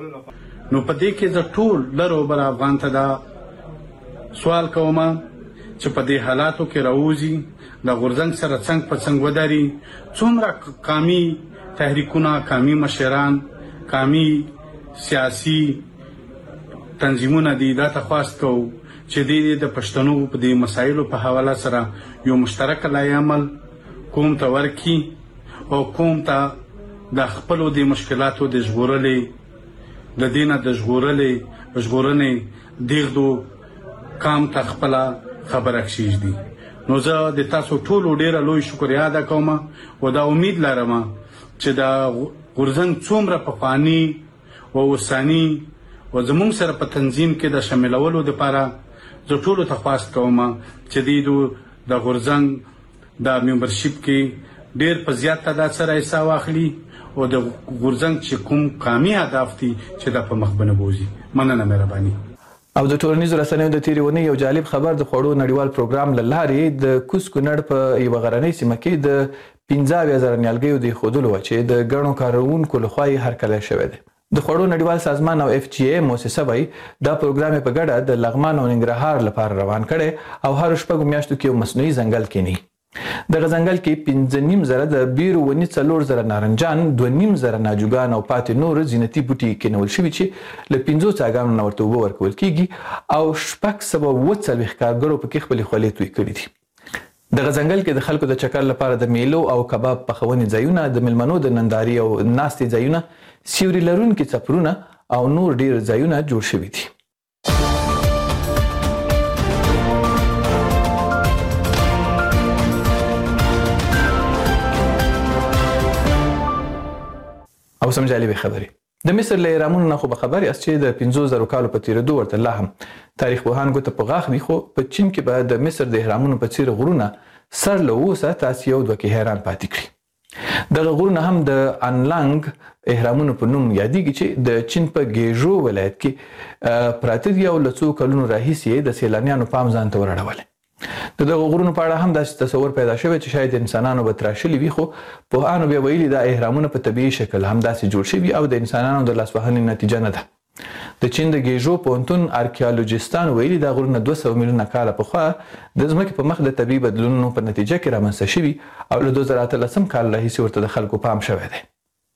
راونغاړي. نو په دې کې د ټول لرو بر افغان ته دا سوال کوم چې په دې حالاتو کې راوځي د غورځنګ سره څنګ په څنګ ودري. څومره قامي تحریکونه، قامي مشران، قامي سیاسي تنظیمونه دي، دا تخواست کوو چې د پښتنو په دې مسایلو په حواله سره یو مشترک لایحه عمل قوم ته ورکړي او قوم ته د خپلو د مشکلاتو د ژغورلې د دینه د ژغورنې دیغدو کام ته خپله خبره کښېږدي. نو زه د تاسو ټولو ډیره لوی شکریه ادا کوم او دا امید لرم چې د غورځنګ څومره پخواني او اوساني او زموږ سره په تنظیم کې د شاملولو لپاره زه ټولو ته خواست کوم چې د غورځنګ د ممبرشپ کې ډیر په زیات تعداد سره حصہ واخلي او د غورځنګ چې کوم قامي اهداف دي چې دا په مخ بنبوزي. مننه مهرباني. او د ټولنیزو رسنیو د تیرې ونې یو جالب خبر د خوړو نړیوال پروګرام له لارې د کوز کونړ په یوه غرنۍ سیمه کې د 15,000 نیالګیو د ایښودلو وه چې د ګڼو کارونکو لخوا یې هرکلی شوی دی. د خوړو نړیوال سازمان او FGA موسسه وایي دا پروګرام یې په ګډه د لغمان او ننګرهار لپاره روان کړی او هرو شپږو میاشتو کې یو مصنوعي ځنګل کینی. دغه ځنګل کې 15,000 د بیرو ونې، 4,000 نارنجان، 2,500 ناجوګان او پاتې نور زینتي بوټي کینول شوي چې له 5 څاګانو نه ورته اوبه ورکول کیږي او 640 کارګرو پکې خپلې خولې توی کړي دي. دغه ځنګل کې د خلکو د چکر لپاره د میلو او کباب پخونې ځایونه، د میلمنو د ننداري او ناستې ځایونه، سیوري لرونکي څپرونه او نور ډیر ځایونه جوړ شوي دي. او سم جالبه خبرې د مصر له اهرامونو نه خو به خبر یاست چې د 50,000 کالو په تیرېدو ورته لا هم تاریخ پوهان ګوته په غاښ وي، خو په چین کې به د مصر د اهرامونو په څیر غرونه سر له اوسه تاسې یو دوه کې حیران پاتې کړي. دغه غرونه هم د انلانګ اهرامونو په نوم یادېږي چې د چین په ګیژو ولایت کې پراته دي او له څو کلونو راهیسې د سیلانیانو پام ځان ته ورړولی. د دغه غرونو په اړه هم داسې تصور پیدا شوی چې شاید انسانانو به تراشلي وي، خو پوهانو بیا ویلي دا اهرامونه په طبیعي شکل همداسې جوړ شوي او د انسانانو د لاسوهنې نتیجه نه ده. د چین د ګیژو پوهنتون ارکیالوجیستانو ویلي دا غرونه 200 میلیونه کاله پخوا د ځمکې په مخ د طبیعي بدلونونو په نتیجه کې رامنځته شوي او له 2013 کال راهیسې ورته د خلکو پام شوی دی.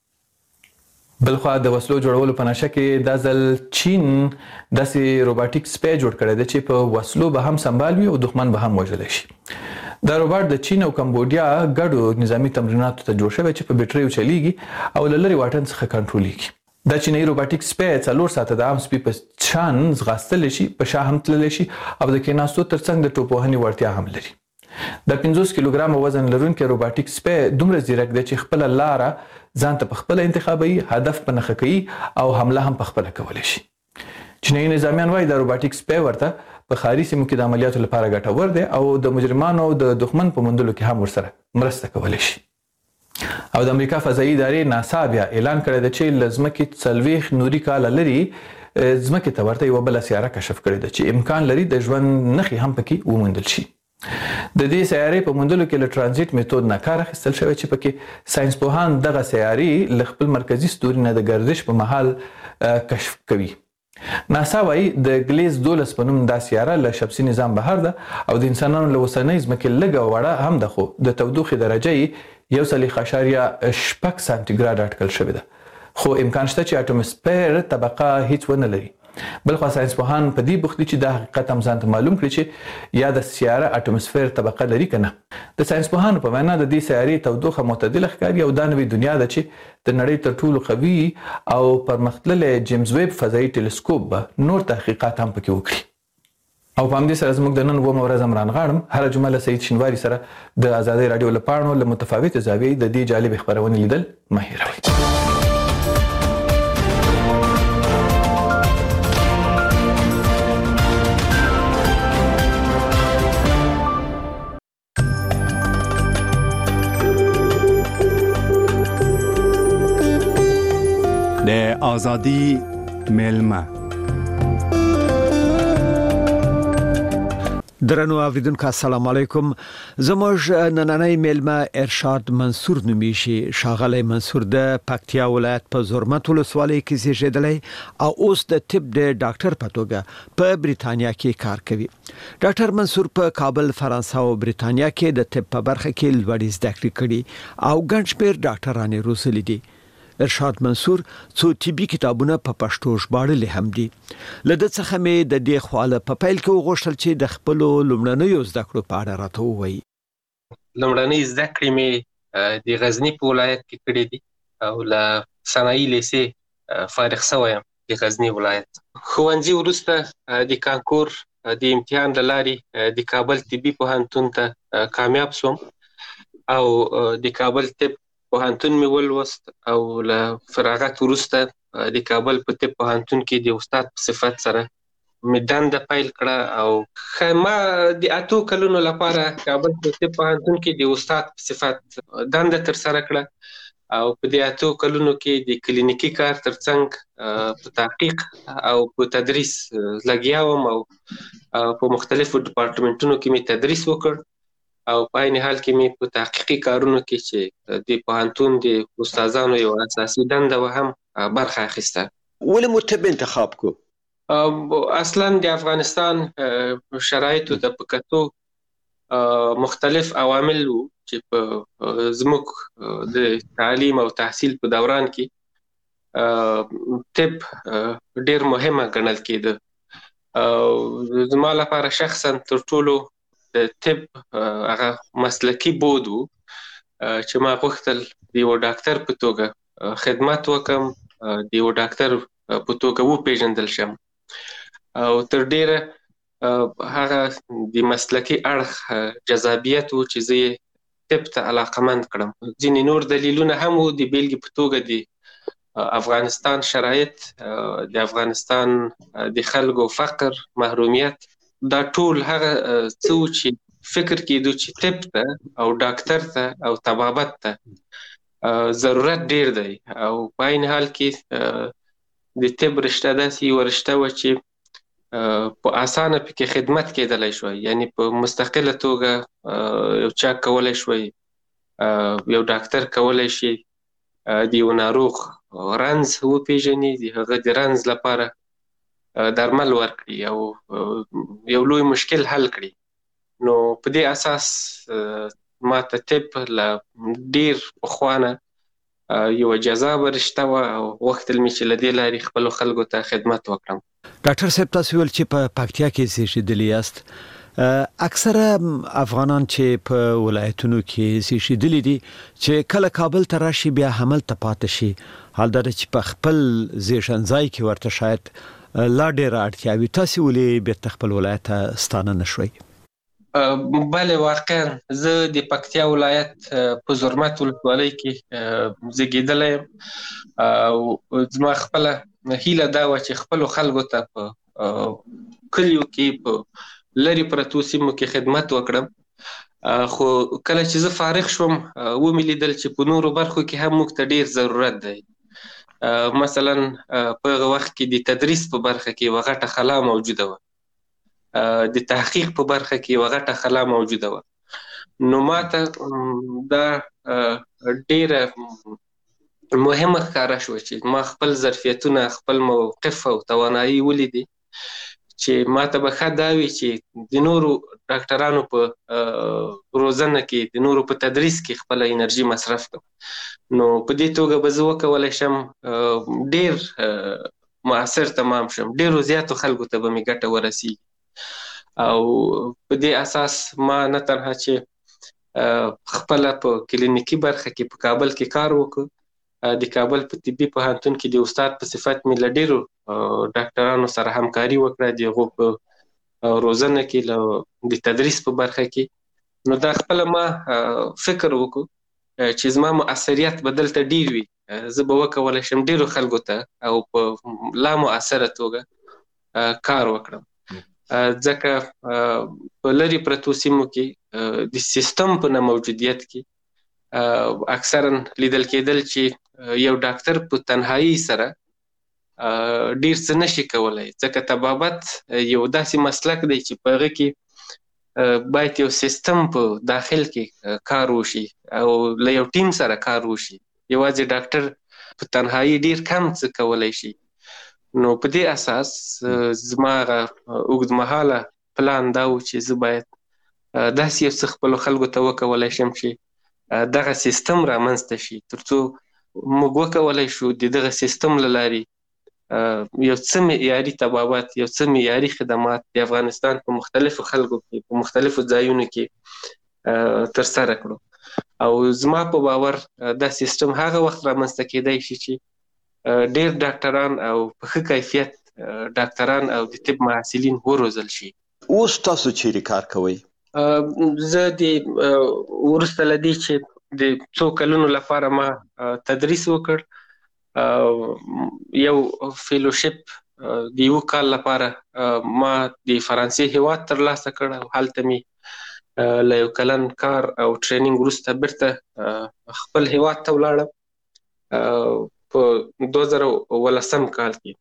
بلخوا د وسلو جوړولو په نشه کې دا ځل چین داسې روباټیک سپی جوړ کړی دی چې په وسلو به هم سنبال وي او دښمن به هم وژلی شي. دا روباټ د چین او کمبودیا ګډو نظامي تمریناتو ته جوړ شوی چې په بیټریو چلیږي او له لرې واټن څخه کنټرولېږي. دا چینایي روباټیک سپی 4 ساعته د عام سپي په شان ځغاستلی شي، په شا هم تللی شي او د کېناستو ترڅنګ د ټوپوهنې وړتیا هم لري. د 50 کیلوګرامه وزن لرونکی روباټیک سپی دومره ځیرک دی چې خپله لاره ځان ته پخپله انتخابوي، هدف په نښه کوي او حمله هم پخپله کولی شي. چینایي نظامیان وایي دا روباټیک سپی ورته په ښاري سیمو کې د عملیاتو لپاره ګټور دی او د مجرمانو او د دښمن په موندلو کې هم ورسره مرسته کولی شي. او د امریکا فضایي ادارې ناسا بیا اعلان کړی دی چې له ځمکې 40 نوري کاله لرې ځمکې ته ورته یوه بله سیاره کشف کړې ده چې امکان لري د ژوند نښې هم پکې وموندل شي. د دې سیارې په موندلو کې له ترانزیت میتود نه کار اخیستل شوی چې پکې ساینس پوهان دغه سیارې له خپل مرکزي ستوري نه د ګردش په مهال کشف کوي. ناسا وایي د ګلیز 12 په نوم دا سیاره له شمسي نظام بهر ده او د انسانانو له اوسنۍ ځمکې لږه وړه هم ده، خو د تودوخې درجه یې 1.8 سانتیګراډ اټکل شوې ده، خو امکان شته چې اټوموسفیر طبقه هیڅ ونه لري. بلخوا ساینس پوهان په دې بوخت دي چې دا حقیقت هم ځان ته معلوم کړي چې یا د سیاره اټوموسفیر طبقه لري که نه. د ساینس پوهانو په وینا د دې سیارې تودوخه معتدله ښکاري او دا نوې دنیا ده چې د نړۍ تر ټولو قوي او پرمختللی جیمز ویب فضایي ټیلیسکوپ به نور تحقیقات هم پکې وکړي. او په همدې سره زموږ د نن 2 ورځ هم رانغاړم. هره جمعه له سعید شینواري سره د ازادۍ راډیو له پاڼو له متفاوتې زاویې د دې جالبې خپرونې لیدل مه هېروئ. د آزادی میلمه درنو اوریدونکو السلام علیکم. زموږ نننۍ میلمه ارشاد منصور نومیږي. ښاغلی منصور د پکتیا ولایت په زرمت ولسوالۍ کې زیږیدلی او اوس د طب د ډاکټر په توګه په بریتانیا کې کار کوي. ډاکټر منصور په کابل، فرانسه او بریتانیا کې د طب په برخه کې لوړې زده کړې کړې او ګڼ شمېر ډاکټرانې روزلي دي. ارشاد منصور څو طبي کتابونه په پښتو ژباړلي هم دي. له ده څخه مې د دې خواله په پیل کې وغوښتل چې د خپلو لومړنیو زده کړو په اړه راته ووایي. لومړنۍ زده کړې مې د غزني په ولایت کې کړې دي او له صنایي لیسې فارغ شوی یم د غزني ولایت. ښوونځي وروسته د کانکور د امتحان له لارې د کابل طبي پوهنتون ته کامیاب شوم او د کابل طب پوهنتون مې ولوست او له فراغت وروسته د کابل په طب پوهنتون کې د استاد په صفت سره مې دنده پیل کړه او ما د 8 کلونو لپاره کابل په طب پوهنتون کې د استاد په صفت دنده ترسره کړه او په دې 8 کلونو کې د کلینیکي کار ترڅنګ په تحقیق او په تدریس لګیا وم او په مختلفو ډپارټمنټونو کې مې تدریس وکړ او په عین حال کې مې په تحقیقي کارونو کې چې د پوهنتون د استادانو یو اساسي دنده و هم برخه اخیسته. ولې مو طب انتخاب کو؟ اصلا د افغانستان شرایطو ته په کتو مختلف عوامل وو چې په زموږ د تعلیم او تحصیل په دوران کې طب ډېر مهمه ګڼل کېده. زما لپاره شخصا تر ټولو د طب هغه مسلکي بود و چې ما غوښتل د یو ډاکټر په توګه خدمت وکم، د یو ډاکټر په توګه وپېژندل شم او تر ډېره هغه د مسلکي اړخ جذابیت و چې زه یې طب ته علاقمند کړم. ځینې نور دلیلونه هم و، د بیلګې په توګه د افغانستان شرایط، د افغانستان د خلکو فقر، محرومیت، دا ټول هغه څه چې فکر کېدو چې طب ته او ډاکټر ته او طبابت ته ضرورت ډېر دی او په عین حال کې د طب رشته داسې یوه رشته وه چې په اسانه پکې خدمت کېدلی شوی، یعنی په مستقله توګه یو چا کولی شوی، یو ډاکټر کولی شي د یو ناروغ رنځ وپېژني، د هغه د رنځ لپاره درمل ورکړي او یو لوی مشکل حل کړي. نو په دې اساس ما ته طب له ډېر پخوانه یو جذابه رشته وه او غوښتل مې چې له دې لارې خپلو خلکو ته خدمت وکړم. ډاکټر صاحب، تاسو ویل چې په پکتیا کې زیږېدلي یاست. اکثره افغانان چې په ولایتونو کې زیږېدلي دي چې کله کابل ته راشي بیا هملته پاتې شي، حال دا چې په خپل زیږنځای کې ورته شاید لا ډېره اړتیا وي، تاسې ولې بیرته خپل ولایت ته ستانه نه شوئ؟ بله، واقعا زه د پکتیا ولایت په زرمت ولسوالۍ کې زیږېدلی یم او زما خپله هیله دا وه چې خپلو خلکو ته په کلیو کې په لرې پرتو سیمو کې خدمت وکړم. خو کله چې زه فارغ شوم ومې لیدل چې په نورو برخو کې هم موږ ته ډېر ضرورت دی. مثلا په هغه وخت کې د تدریس په برخه کې یوه غټه خلا موجوده وه، د تحقیق په برخه کې یوه غټه خلا موجوده وه. نو ما ته دا ډېره مهمه ښکاره شوه چې ما خپل ظرفیتونه، خپل موقف او توانایي ولیدې چې ما ته به ښه دا وي چې د نورو ډاکټرانو په روزنه کې، د نورو په تدریس کې خپله انرژي مصرف کړم. نو په دې توګه به زه وکولی شم ډېر مؤثر تمام شم، ډېرو زیاتو خلکو ته به مې ګټه ورسیږي او په دې اساس ما نه تنها چې خپله په کلینیکي برخه کې په کابل کې کار وکړ، د کابل په طبي پوهنتون کې د استاد په صفت مې له ډېرو ډاکټرانو سره همکاري وکړه، د هغو په روزنه کې، د تدریس په برخه کې. نو دا خپله ما فکر وکړو چې زما مؤثریت به دلته ډېر وي، زه به وکولی شم ډېرو خلکو ته او په لا مؤثره توګه کار وکړم، ځکه په لرې پرتو سیمو کې د سیستم په نه موجودیت کې اکثرا لیدل کېدل چې یو ډاکټر په تنهایی سره ډېر څه نشي کولی، ځکه طبابت یو داسې مسلک دی چې په هغه کې باید یو سیستم په داخل کې کار وشي او له یو ټیم سره کار وشي. یوازې ډاکټر په تنهایی ډیر کم څه کولی شي. نو په دې اساس زما اوږدمهاله پلان دا و چې زه باید داسې یو څه خپلو خلکو ته وکولی شم چې دغه سیستم رامنځته شي، تر څو موږ وکولی شو د دغه سیستم له لارې یو څه معیاري طبابت، یو څه معیاري خدمات د افغانستان په مختلفو خلکو کې په مختلفو ځایونو کې ترسره کړو. او زما په باور دا سیستم هغه وخت رامنځته کېدی شي چې ډېر ډاکټران او په ښه کیفیت ډاکټران او د طب محصلین وروزل شي. اوس تاسو چیرې کار کوئ؟ زه د وروسته له دې چې د څو کلونو لپاره ما تدریس وکړ، یو فیلوشپ د یو کال لپاره ما د فرانسې هیواد ترلاسه کړ او هلته می له یو کلن کار او ټریننګ وروسته بیرته خپل هیواد ته ولاړم په 2018 کال کې.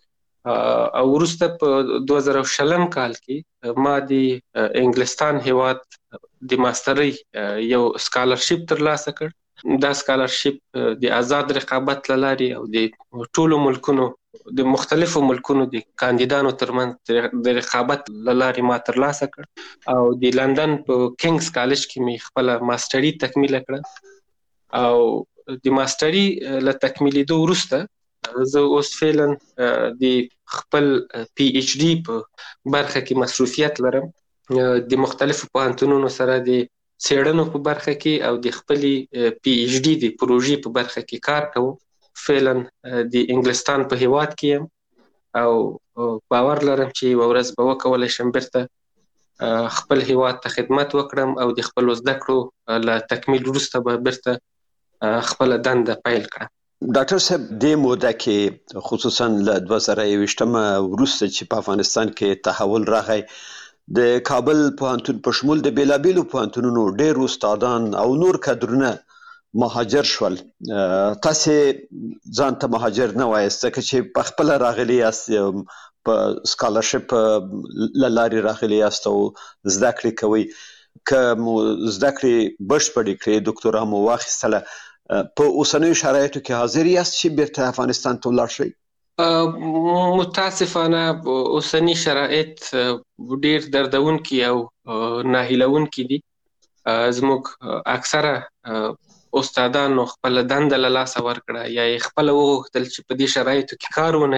او وروسته په 2020 کال کې ما د انګلستان هیواد د ماسترۍ یو سکالرشپ ترلاسه کړ. دا سکالرشپ د آزاد رقابت له لارې او د ټولو ملکونو د مختلفو ملکونو د کاندیدانو ترمنځ د رقابت له لارې ما ترلاسه کړ او د لندن په کینګز کالج کې می خپله ماستري تکمیله کړه. او د ماستري له تکمیلېدو وروسته زه اوس فعلا د خپل پی ایچ ډي په برخه کې مصروفیت لرم. د مختلفو پوهنتونونو سره د څېړنو په برخه کې او د خپلې پی ایچ ډي د پروژې په برخه کې کار کوم. فعلا د انګلستان په هیواد کې یم او باور لرم چې یوه ورځ به وکولی شم بیرته خپل هیواد ته خدمت وکړم او د خپلو زده کړو له تکمیل وروسته به بیرته خپله دنده پیل کړم. ډاکټر صاحب دې موده کې خصوصا له 2021 وروسته چې په افغانستان کې تحول راغی، د کابل پوهنتون په شمول د بیلابیلو پوهنتونونو ډېر استادان او نور کادرونه مهاجر شول. تاسې ځان ته مهاجر نه وایاست ځکه چې په خپله راغلي یاست، په سکالرشپ له لارې راغلي یاست او زده کړې کوئ. که مو زده کړې بشپړې کړې، دکتورا مو واخیستله، په اوسنیو شرایطو کې حاضر یاست چې بیرته افغانستان ته ولاړ شئ؟ متاسفانه اوسنی شرایط ډیر دردونکي او ناهیلونکي دي. زموږ اکثره استادانو خپل دنده له لاسه ورکړه یا یې خپله وغوښتل چې په دې شرایطو کې کار ونه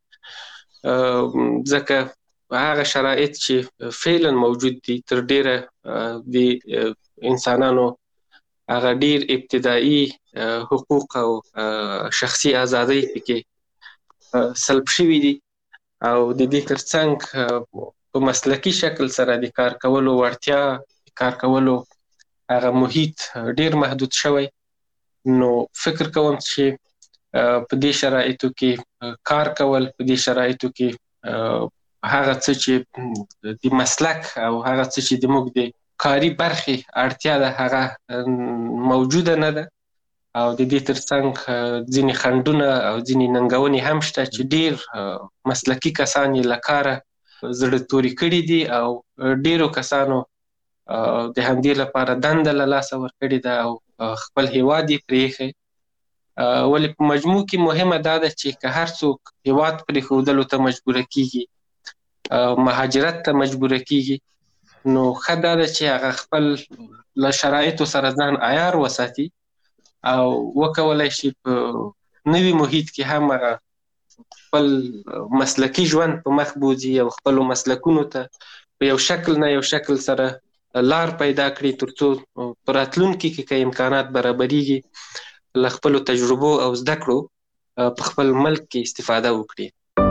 کړي، ځکه هغه شرایط چې فعلا موجود دي تر ډیره د انسانانو هغه ډیر ابتدایي حقوق او شخصي ازادۍ پکې سلب شوي دي او د دې ترڅنګ په مسلکي شکل سره د کار کولو وړتیا، کار کولو هغه محیط ډیر محدود شوی. نو فکر کوم چې په دې شرایطو کې کار کول، په دې شرایطو کې هغه څه چې د مسلک او هغه څه چې د موږ د کاري برخې اړتیا ده هغه موجوده نه ده. او د دې ترڅنګ ځینې خنډونه او ځینې ننګونې هم شته چې ډیر مسلکي کسان یې له کاره زړه توري کړي دي او ډیرو کسانو د همدې لپاره دنده له لاسه ورکړې ده او خپل هیواد یې پرېښی. ولې په مجموع کې مهمه دا ده چې که هر څوک هیواد پرېښودلو ته مجبوره کېږي، مهاجرت ته مجبوره کېږي، نو ښه دا ده چې هغه خپل له شرایطو سره ځان عیار وساتي او وکولی شي په نوي محیط کې هم هغه خپل مسلکي ژوند په مخ بوځي او خپلو مسلکونو ته په یو شکل نه یو شکل سره لار پیدا کړي، تر څو په راتلونکي کې که امکانات برابریږي له خپلو تجربو او زده کړو په خپل ملک کې استفاده وکړي.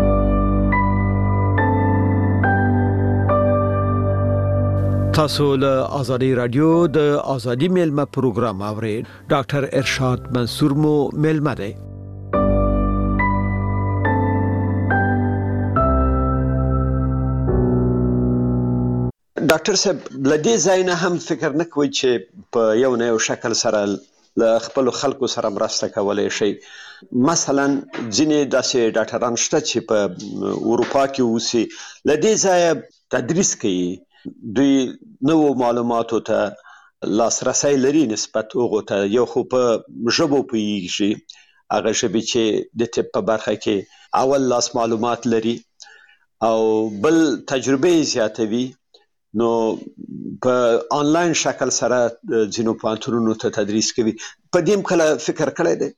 تاسو له آزادی رادیو د آزادی میلمه پروګرام اورئ. ډاکټر ارشاد منصور مو میلمه دی. ډاکټر صاحب له دې ځای نه هم فکر نه کوئ چې په یو نه یو شکل سره له خپلو خلکو سره مرسته کولی شئ؟ مثلا ځینې داسې ډاکټران شته چې په اروپا کې اوسي، له دې ځایه تدریس کوي، دوی نوو معلوماتو ته لاسرسی لري نسبت هغو ته. یو خو په ژبو پوهیږي، هغه ژبې چې د طب په برخه کې اول لاس معلومات لري، او بل تجربه زیاتوي. نو په آنلاین شکل سره ځینو پوهنتونونو ته تدریس کوي. په دې هم کله فکر کړی دی؟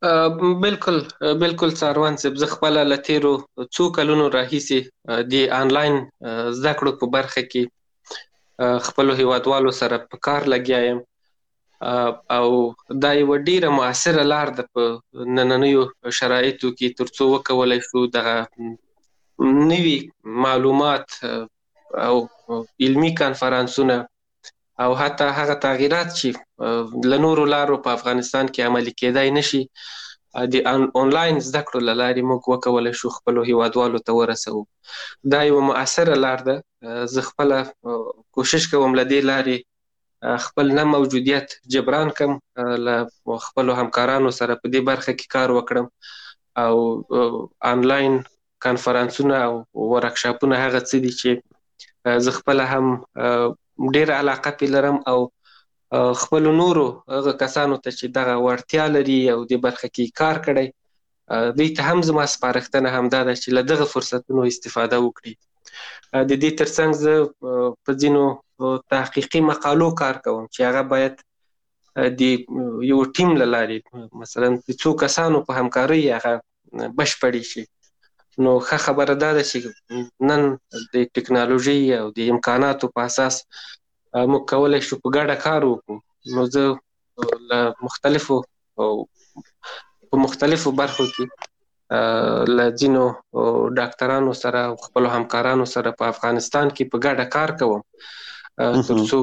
بالکل ساروان صاحب، زه خپله له تېرو څو کلونو راهیسې د آنلاین زده کړو په برخه کې خپلو هیوادوالو سره په کار لګیا یم، او دا یوه ډیره مؤثره لار ده په نننیو شرایطو کې تر څو وکولی شو دغه نوي معلومات او علمي کانفرانسونه او حتی هغه تغییرات چې له نورو لارو په افغانستان کې عملي کېدای نشي، د آنلاین زده کړو له لارې موږ وکولی شو خپلو هیوادوالو ته ورسوو. دا یوه مؤثره لار ده. زه خپله کوشش کوم له دې لارې خپل نه موجودیت جبران کم، له خپلو همکارانو سره په دې برخه کې کار وکړم، او آنلاین کانفرانسونه او ورکشاپونه هغه څه دي چې زه خپله هم ډېره علاقه پې لرم، او خپلو نورو هغه کسانو ته چې دغه وړتیا لري او دې برخه کې کار کړی، دوی ته هم زما سپارښتنه همدا ده چې له دغه فرصتونو استفاده وکړي. د دې ترڅنګ زه په ځینو تحقیقي مقالو کار کوم چې هغه باید د یو ټیم له لارې مثلا د څو کسانو په همکارۍ هغه بشپړې شي. نو ښه خبره دا ده چې نن د ټکنالوژۍ او د امکاناتو په اساس موږ کولی شو په ګډه کار وکړو. نو زه له مختلفو برخو کې له ځینو ډاکټرانو سره او خپلو همکارانو سره په افغانستان کې په ګډه کار کوم، تر څو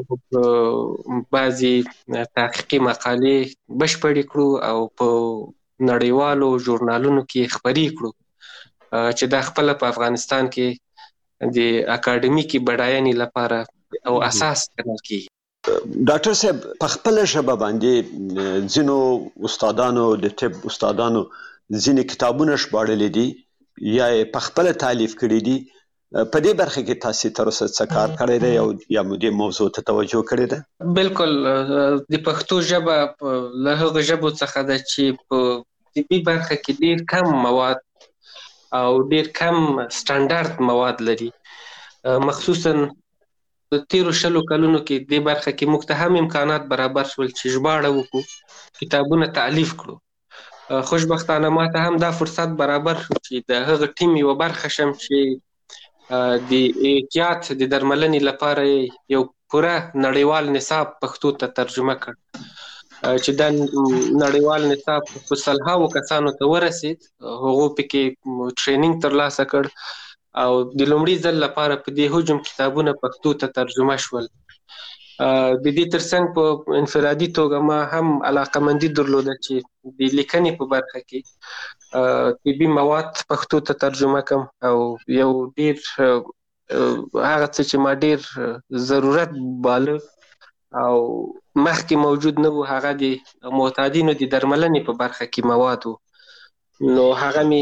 بعضې تحقیقي مقالې بشپړې کړو او په نړیوالو ژورنالونو کې خپرې کړو، چې دا خپله په افغانستان کې د اکاډمیکي بډاینې لپاره او اساس ګڼل کېږي. ډاکټر صاحب، په خپله ژبه باندې ځینو استادانو د طب استادانو ځینې کتابونه ژباړلي دي یا یې په خپله تالیف کړي دي. په دې برخه کې تاسې تر اوسه څه کار کړی دی او یا مو دې موضوع ته توجه کړې ده؟ بالکل، د پښتو ژبه له هغو ژبو څخه ده چې په طبي برخه کې ډېر کم مواد او ډېر کم سټنډرد مواد لري. مخصوصا د تیرو 20 کلونو کې دې برخه کې موږ ته هم امکانات برابر شول چې ژباړه وکړو، کتابونه تالیف کړو. خوشبختانه ما ته هم دا فرصت برابر شو چې د هغه ټیم یوه برخه شم چې د احتیاط د درملنې لپاره یو پوره نړیوال نصاب پښتو ته ترجمه کړ، چې دا نړیوال نصاب په سلهاوو کسانو ته ورسید. هغو پکې ټرینینګ ترلاسه کړ او د لومړي ځل لپاره په دې حجم کتابونه پښتو ته ترجمه شول. د دې ترڅنګ په انفرادي توګه ما هم علاقمندي درلوده چې د لیکنې په برخه کې طبي مواد پښتو ته ترجمه کړم، او یو ډېر هغه څه چې ما ډېر ضرورت باله او مخکې موجود نه و، هغه د معتادینو د درملنې په برخه کې مواد و. نو هغه می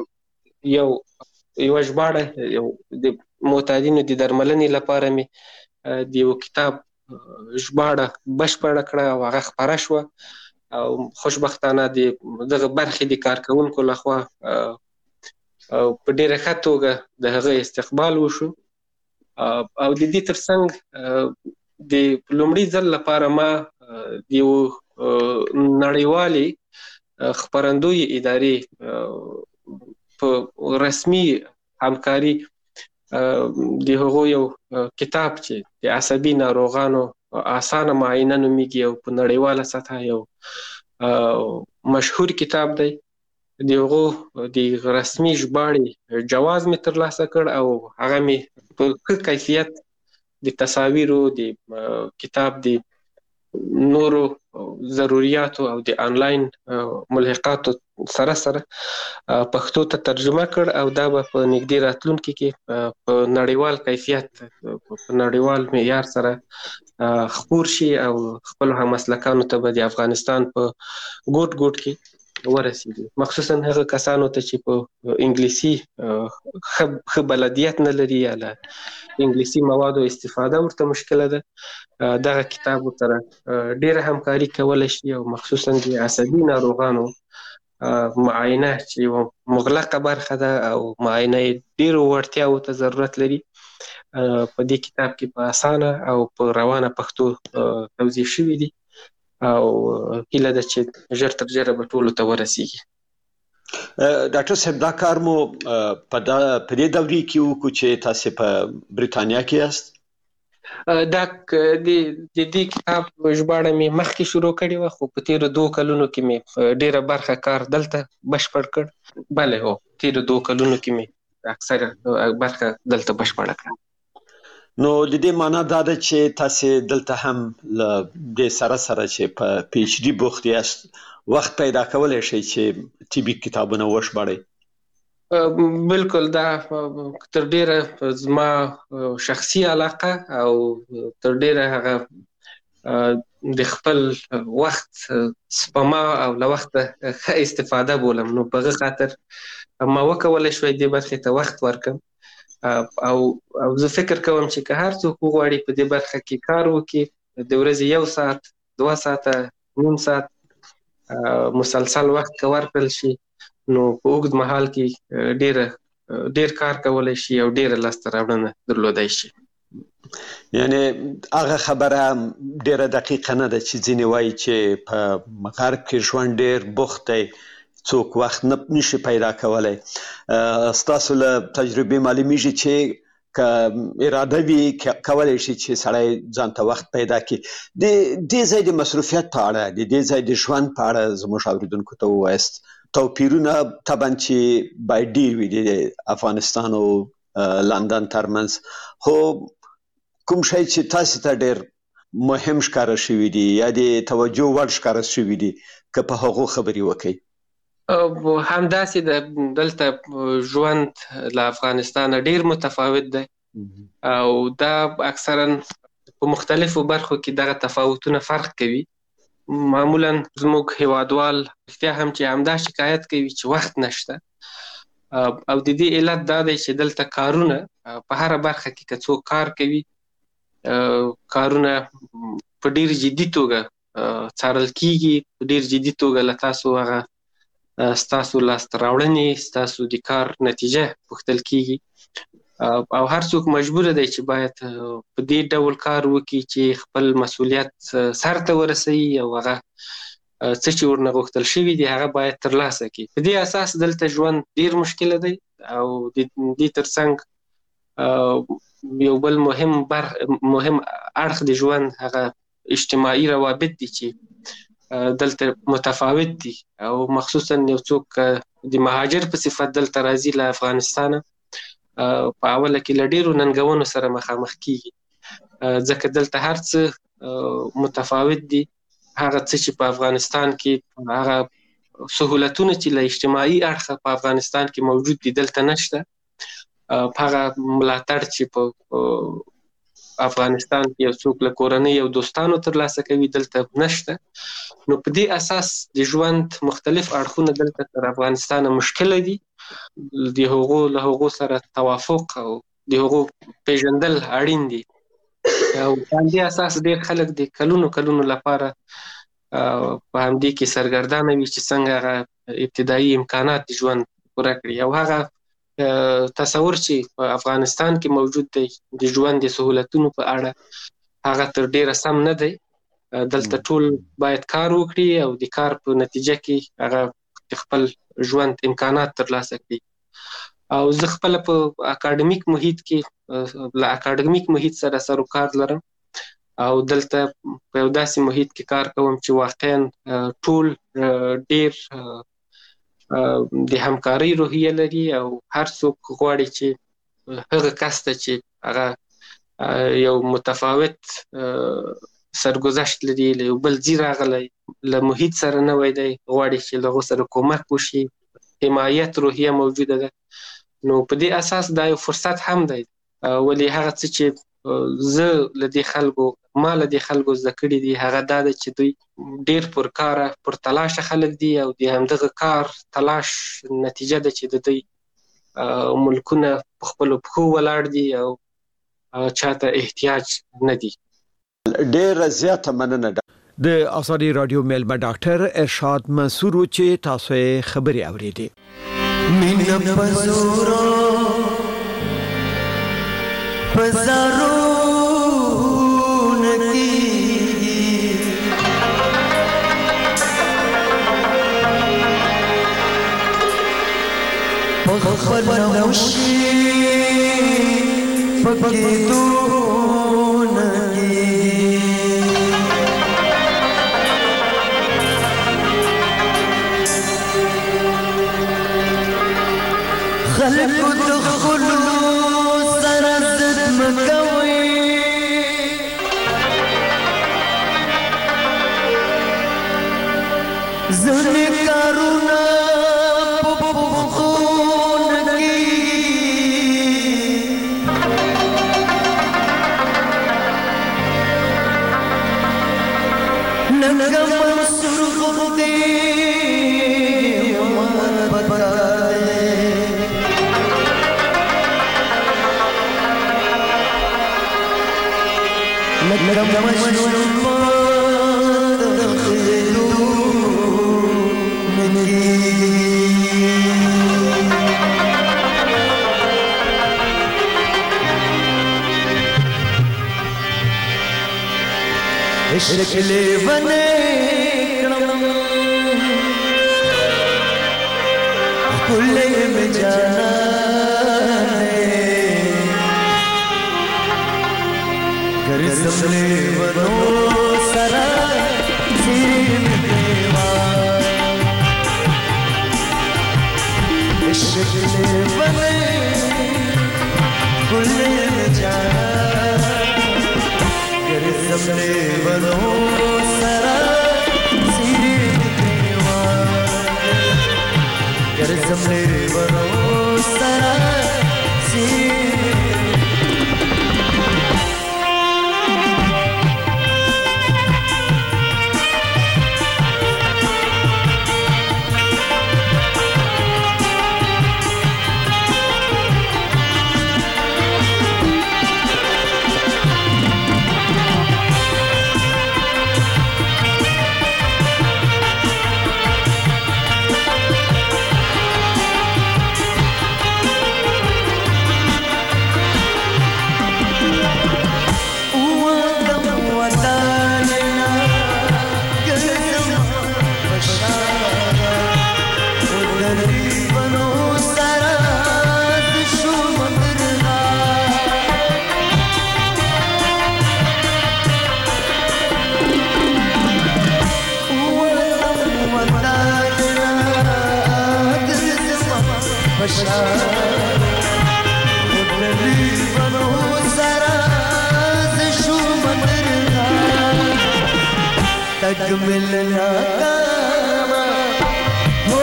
یوه ژباړه د معتادینو د درملنې لپاره می د یو کتاب ژباړه بشپړه کړه او هغه خپره شوه، او خوشبختانه د دغه برخې د کارکوونکو لخوا په ډېره ښه توګه د هغه استقبال وشو. او د دې ترڅنګ د لومړي ځل لپاره ما د یو نړیوالې خپرندوی ادارې په رسمي همکاري د هغو یو کتاب چې د عصبي ناروغانو اسانه معاینه نومیږي او په نړیواله سطحه یو مشهور کتاب دی، د هغو د رسمي ژباړې جواز مې ترلاسه کړ، او هغه مې په ښه کیفیت د تصاویرو د کتاب د نورو ضروریاتو او د آنلاین ملحقاتو سره سره پښتو ته ترجمه کړ، او دا به په نږدې راتلونکي کې په نړیوال کیفیت په نړیوال معیار سره خپور شي، او خپل همسلکانو ته به د افغانستان په ګوټ ګوټ کې ورسیږي، مخصوصا هغه کسانو ته چې په انګلیسي ښه بلدیت نه لري یا له انګلیسي موادو استفاده ورته مشکله ده. دغه کتاب سره ډیره همکاري کولی شي او مخصوصا د عصبي ناروغانو معاینه چې یوه مغلقه برخه ده او معاینه یې ډیرو وړتیاو ته ضرورت لري، په دې کتاب کې په اسانه او په روانه پښتو توضیح شوي دي او هیله ده چې ژر تر ژره به ټولو ته ورسیږي. ډاکټر صاحب دا کار مو په دې دورې کې وکړو چې تاسې په برېټانیا کې یاست؟ دا د دې کتاب ژباړه مې مخکې شروع کړې وه، خو په تېرو 2 کلونو کې مې ډېره برخه کار دلته بشپړ کړ. بله هو، تېرو 2 کلونو کې مې اکثره برخه دلته بشپړه کړه. نو د دې معنا دا ده چې تاسې دلته هم له دې سره چې په پی ایچ ډي بوخت یاست وخت پیدا کولی شئ چې طبي کتابونه وژباړئ؟ بالکل، دا تر ډیره زما شخصي علاقه او تر ډیره هغه د خپل وخت سپما او له وخته ښه استفاده بولم. نو په هغه خاطر ما وکولی شوی دې برخې ته وخت ورکړم او زه فکر کوم چې که هر څوک وغواړي په دې برخه کې کار وکړي، د ورځې 1 ساعت 2 ساعته نیم ساعت مسلسل وخت که ورکړل شي، نو په اوږد مهال کې ډیر کار کولی شي او ډیره لاسته راوړنه درلودی شي. یعنې هغه خبره ډیره دقیقه نه ده چې ځینې وایي چې په غرب کې ژوند ډیر بوخت دی، څوک وخت نشي پیدا کولی. ستاسو له تجربې معلومیږي چې که اراده وي کولی شي چې سړی ځان ته وخت پیدا کړي. د دې ځای د مصروفیت په اړه، د دې ځای د ژوند په اړه زموږ اورېدونکو ته ووایاست. توپیرونه طبعا چې باید ډیر وي د افغانستان او لندن ترمنځ، خو کوم شی چې تاسو ته ډیر مهم ښکاره شوي دي یا د توجه وړ ښکاره شوي دي، که په هغو خبرې وکړئ؟ همداسې د دلته ژوند له افغانستان ډیر متفاوت دی او دا اکثرا په مختلفو برخو کې دغه تفاوتونه فرق کوي. معمولا زموږ هیوادوال رښتیا هم چې همدا شکایت کوي چې وخت نشته او د دې علت دا دی چې دلته کارونه په هره برخه کې که څوک کار کوي، کارونه په ډیر جدي توګه څارل کیږي، په ډیر جدي توګه له تاسو هغه ستاسو لاسته راوړنې، ستاسو د کار نتیجه پوښتل کیږي او هر څوک مجبور دی چې باید په دې ډول کار وکړي چې خپل مسؤلیت سر ته ورسوي او هغه څه چې ورنه غوښتل شوي دي هغه باید ترلاسه کړي. په دې اساس دلته ژوند ډیر مشکله دی او د دې ترڅنګ یو بل مهم اړخ د ژوند هغه اجتماعي روابط دي چې دلته متفاوت دي او مخصوصا یو څوک د مهاجر په صفت دلته راځي له افغانستانه، په اوله کې له ډیرو ننګونو سره مخامخ کیږي، ځکه دلته هر څه متفاوت دي. هغه څه چې په افغانستان کې، هغه سهولتونه چې له اجتماعي اړخه په افغانستان کې موجود دي دلته نشته. هغه ملاتړ چې په افغانستان کې یو څوک له کورنۍ او دوستانو ترلاسه کوي دلته نشته. نو په دې اساس د ژوند مختلف اړخونه دلته تر افغانستان مشکله دي. د له هغو سره توافق او د هغو پیژندل اړین دي او په همدې اساس ډېر خلک د کلونو لپاره په همدې کې سرګردانه وي چې څنګه هغه ابتدایي امکانات د ژوند پوره کړي او هغه تصور چې په افغانستان کې موجود دی د ژوند د سهولتونو په اړه هغه تر ډېره سم نه دی. دلته ټول باید کار وکړي او د کار په نتیجه کې هغه خپل ژوند امکانات ترلاسه کړي. او زه خپل په اکاډمیک محیط کې له اکاډمیک محیط سره سروکار لرم او دلته په یو داسې محیط کې کار کوم چې واقعا ټول ډیر د همکارۍ روحیه لري او هر څوک غواړي چې هغه کس ته چې هغه یو متفاوت سرګذشت لري، له یو بل ځای راغلی، له محیط سره نوی دی، غواړي چې له هغو سره کومک وشي، حمایت روحیه موجوده ده. نو په دې اساس دا یو فرصت هم دی، ولې هغه څه چې زه لدې خلکو ما لدې خلکو زده کړي دي هغه دا ده چې دوی ډیر پر کاره پر تلاشه خلک دي او د همدغه کار تلاش نتیجه ده چې د دوی ملکونه په خپلو پښو ولاړ دي او چاته احتیاج نه دي. ډیره زیاته مننه. د آزادي رادیو میلمه ډاکټر ارشاد منصور چې تاسو یې خبري اوریدي. مینه پزورو بازارون کی پخپل نوشی پکی دون کی خلق دخلو سرزد مکوی زنی کارونا پخون کی نگا منصور خودی امار بکائے لکم مجنون مدخلون کی شکل بنے کلے میں جانا گر زملے بنو سرا زیر دیوان شکل بنے کلے میں جانا زملے بنو سرا زیر دیوان گر زملے بنو سرا زیر तक मिलना हो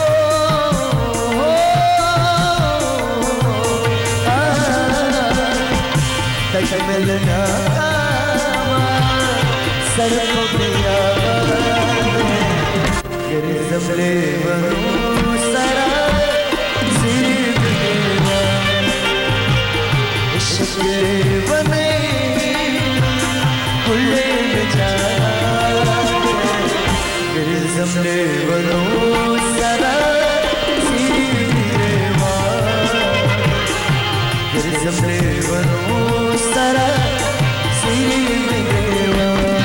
तक मिलना सर को दिया गिर जमले बनो सरा जीव देवा इश्क़ बने खुले जा زملے بنو سرا زیر دیوان زملے بنو سرا زیر دیوان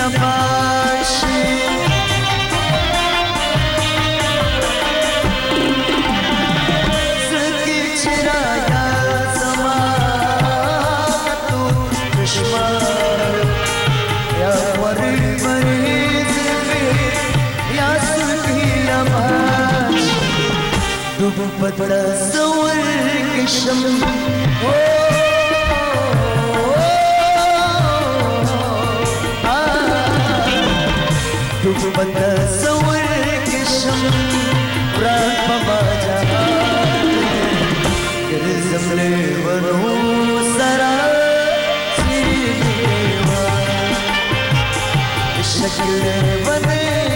نباشي زكي چرايا زمانتو دشمن يا وري مريض يا سلكي لماشي دوب بدل زور كشم دوب بتصور کشم رات بابا گرزم لیونو سرا سیوا شکل بنے